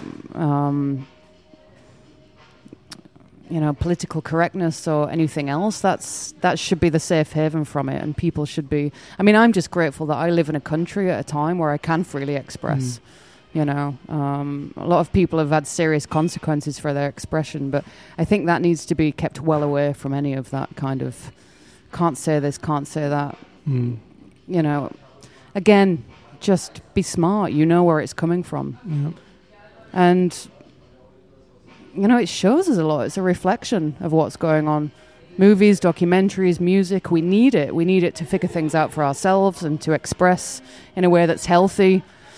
political correctness or anything else. That should be the safe haven from it, and people should be. I mean, I'm just grateful that I live in a country at a time where I can freely express. A lot of people have had serious consequences for their expression, but I think that needs to be kept well away from any of that kind of can't say this, can't say that. Again, just be smart. You know where it's coming from, and. It shows us a lot. It's a reflection of what's going on. Movies, documentaries, music, we need it. We need it to figure things out for ourselves and to express in a way that's healthy.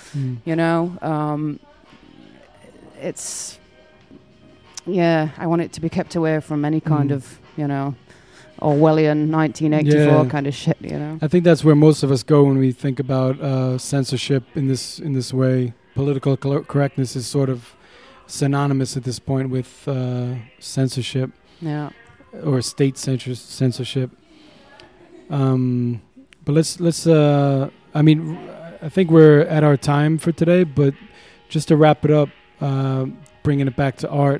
I want it to be kept away from any kind of, Orwellian 1984 kind of shit, I think that's where most of us go when we think about censorship in this way. Political correctness is sort of synonymous at this point with censorship, or state censorship. But let's. I mean, I think we're at our time for today. But just to wrap it up, bringing it back to art,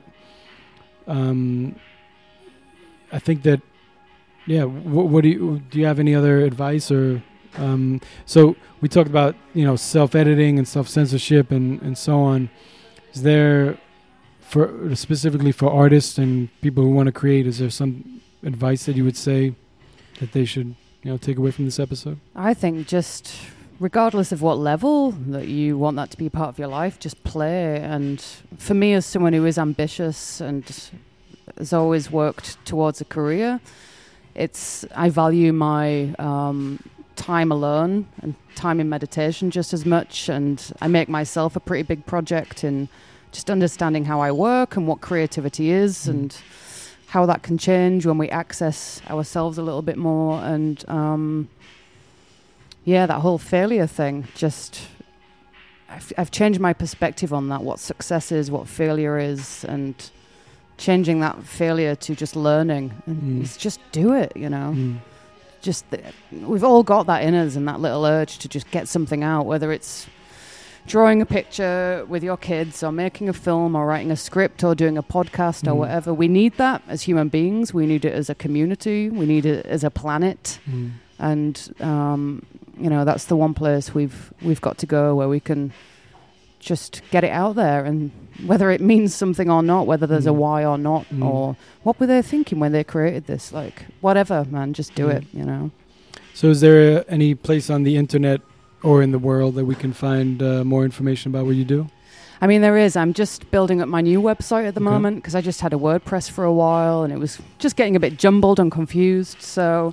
I think that. Yeah. What do you have any other advice or? So we talked about self-editing and self-censorship and so on. Is there, specifically for artists and people who want to create, is there some advice that you would say that they should, take away from this episode? I think just regardless of what level that you want that to be part of your life, just play. And for me, as someone who is ambitious and has always worked towards a career, I value my time alone and time in meditation just as much, and I make myself a pretty big project in just understanding how I work and what creativity is and how that can change when we access ourselves a little bit more. And that whole failure thing, just I've changed my perspective on that, what success is, what failure is, and changing that failure to just learning and it's just do it, we've all got that in us and that little urge to just get something out, whether it's drawing a picture with your kids or making a film or writing a script or doing a podcast or whatever. We need that as human beings. We need it as a community. We need it as a planet. And, that's the one place we've got to go where we can just get it out there, and whether it means something or not, whether there's a why or not, or what were they thinking when they created this, like whatever, man, just do it, you know. So is there any place on the internet or in the world that we can find more information about what you do? I mean, there is. I'm just building up my new website at the moment, because I just had a WordPress for a while and it was just getting a bit jumbled and confused. So,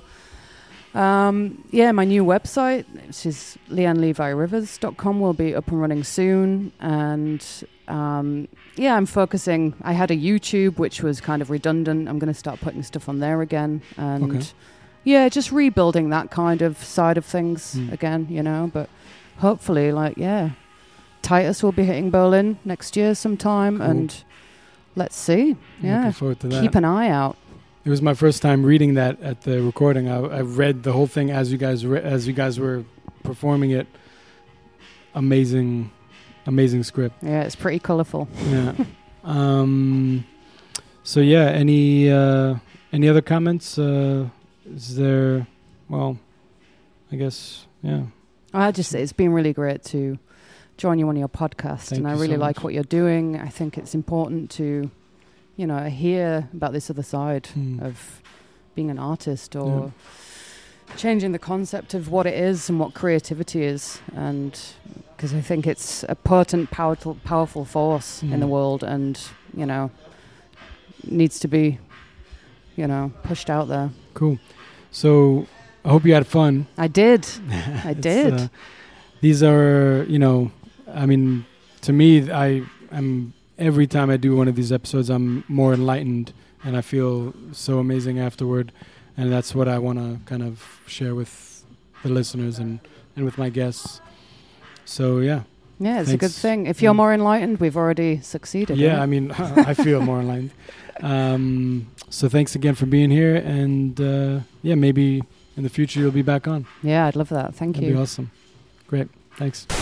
my new website, which is leannelevirivers.com, will be up and running soon. And, I'm focusing. I had a YouTube, which was kind of redundant. I'm going to start putting stuff on there again. And, just rebuilding that kind of side of things again, you know. But hopefully, Titus will be hitting Berlin next year sometime, and let's see. Looking forward to that. Keep an eye out. It was my first time reading that at the recording. I read the whole thing as you guys were performing it. Amazing script. Yeah, it's pretty colorful. Yeah. So yeah, any other comments? Is there? Well, I guess I'll just say it's been really great to join you on your podcast. Thank and I really like what you're doing. I think it's important to, hear about this other side of being an artist, or changing the concept of what it is and what creativity is. And because I think it's a potent, powerful force in the world, and, needs to be, pushed out there. Cool. So I hope you had fun. I did. I did. These are, I mean, to me, I'm every time I do one of these episodes, I'm more enlightened, and I feel so amazing afterward. And that's what I want to kind of share with the listeners and with my guests. So, yeah. Yeah, it's a good thing. If you're more enlightened, we've already succeeded. Yeah, I mean, I feel more enlightened. So thanks again for being here. And, maybe in the future you'll be back on. Yeah, I'd love that. Thank you. That'd be awesome. Great. Thanks.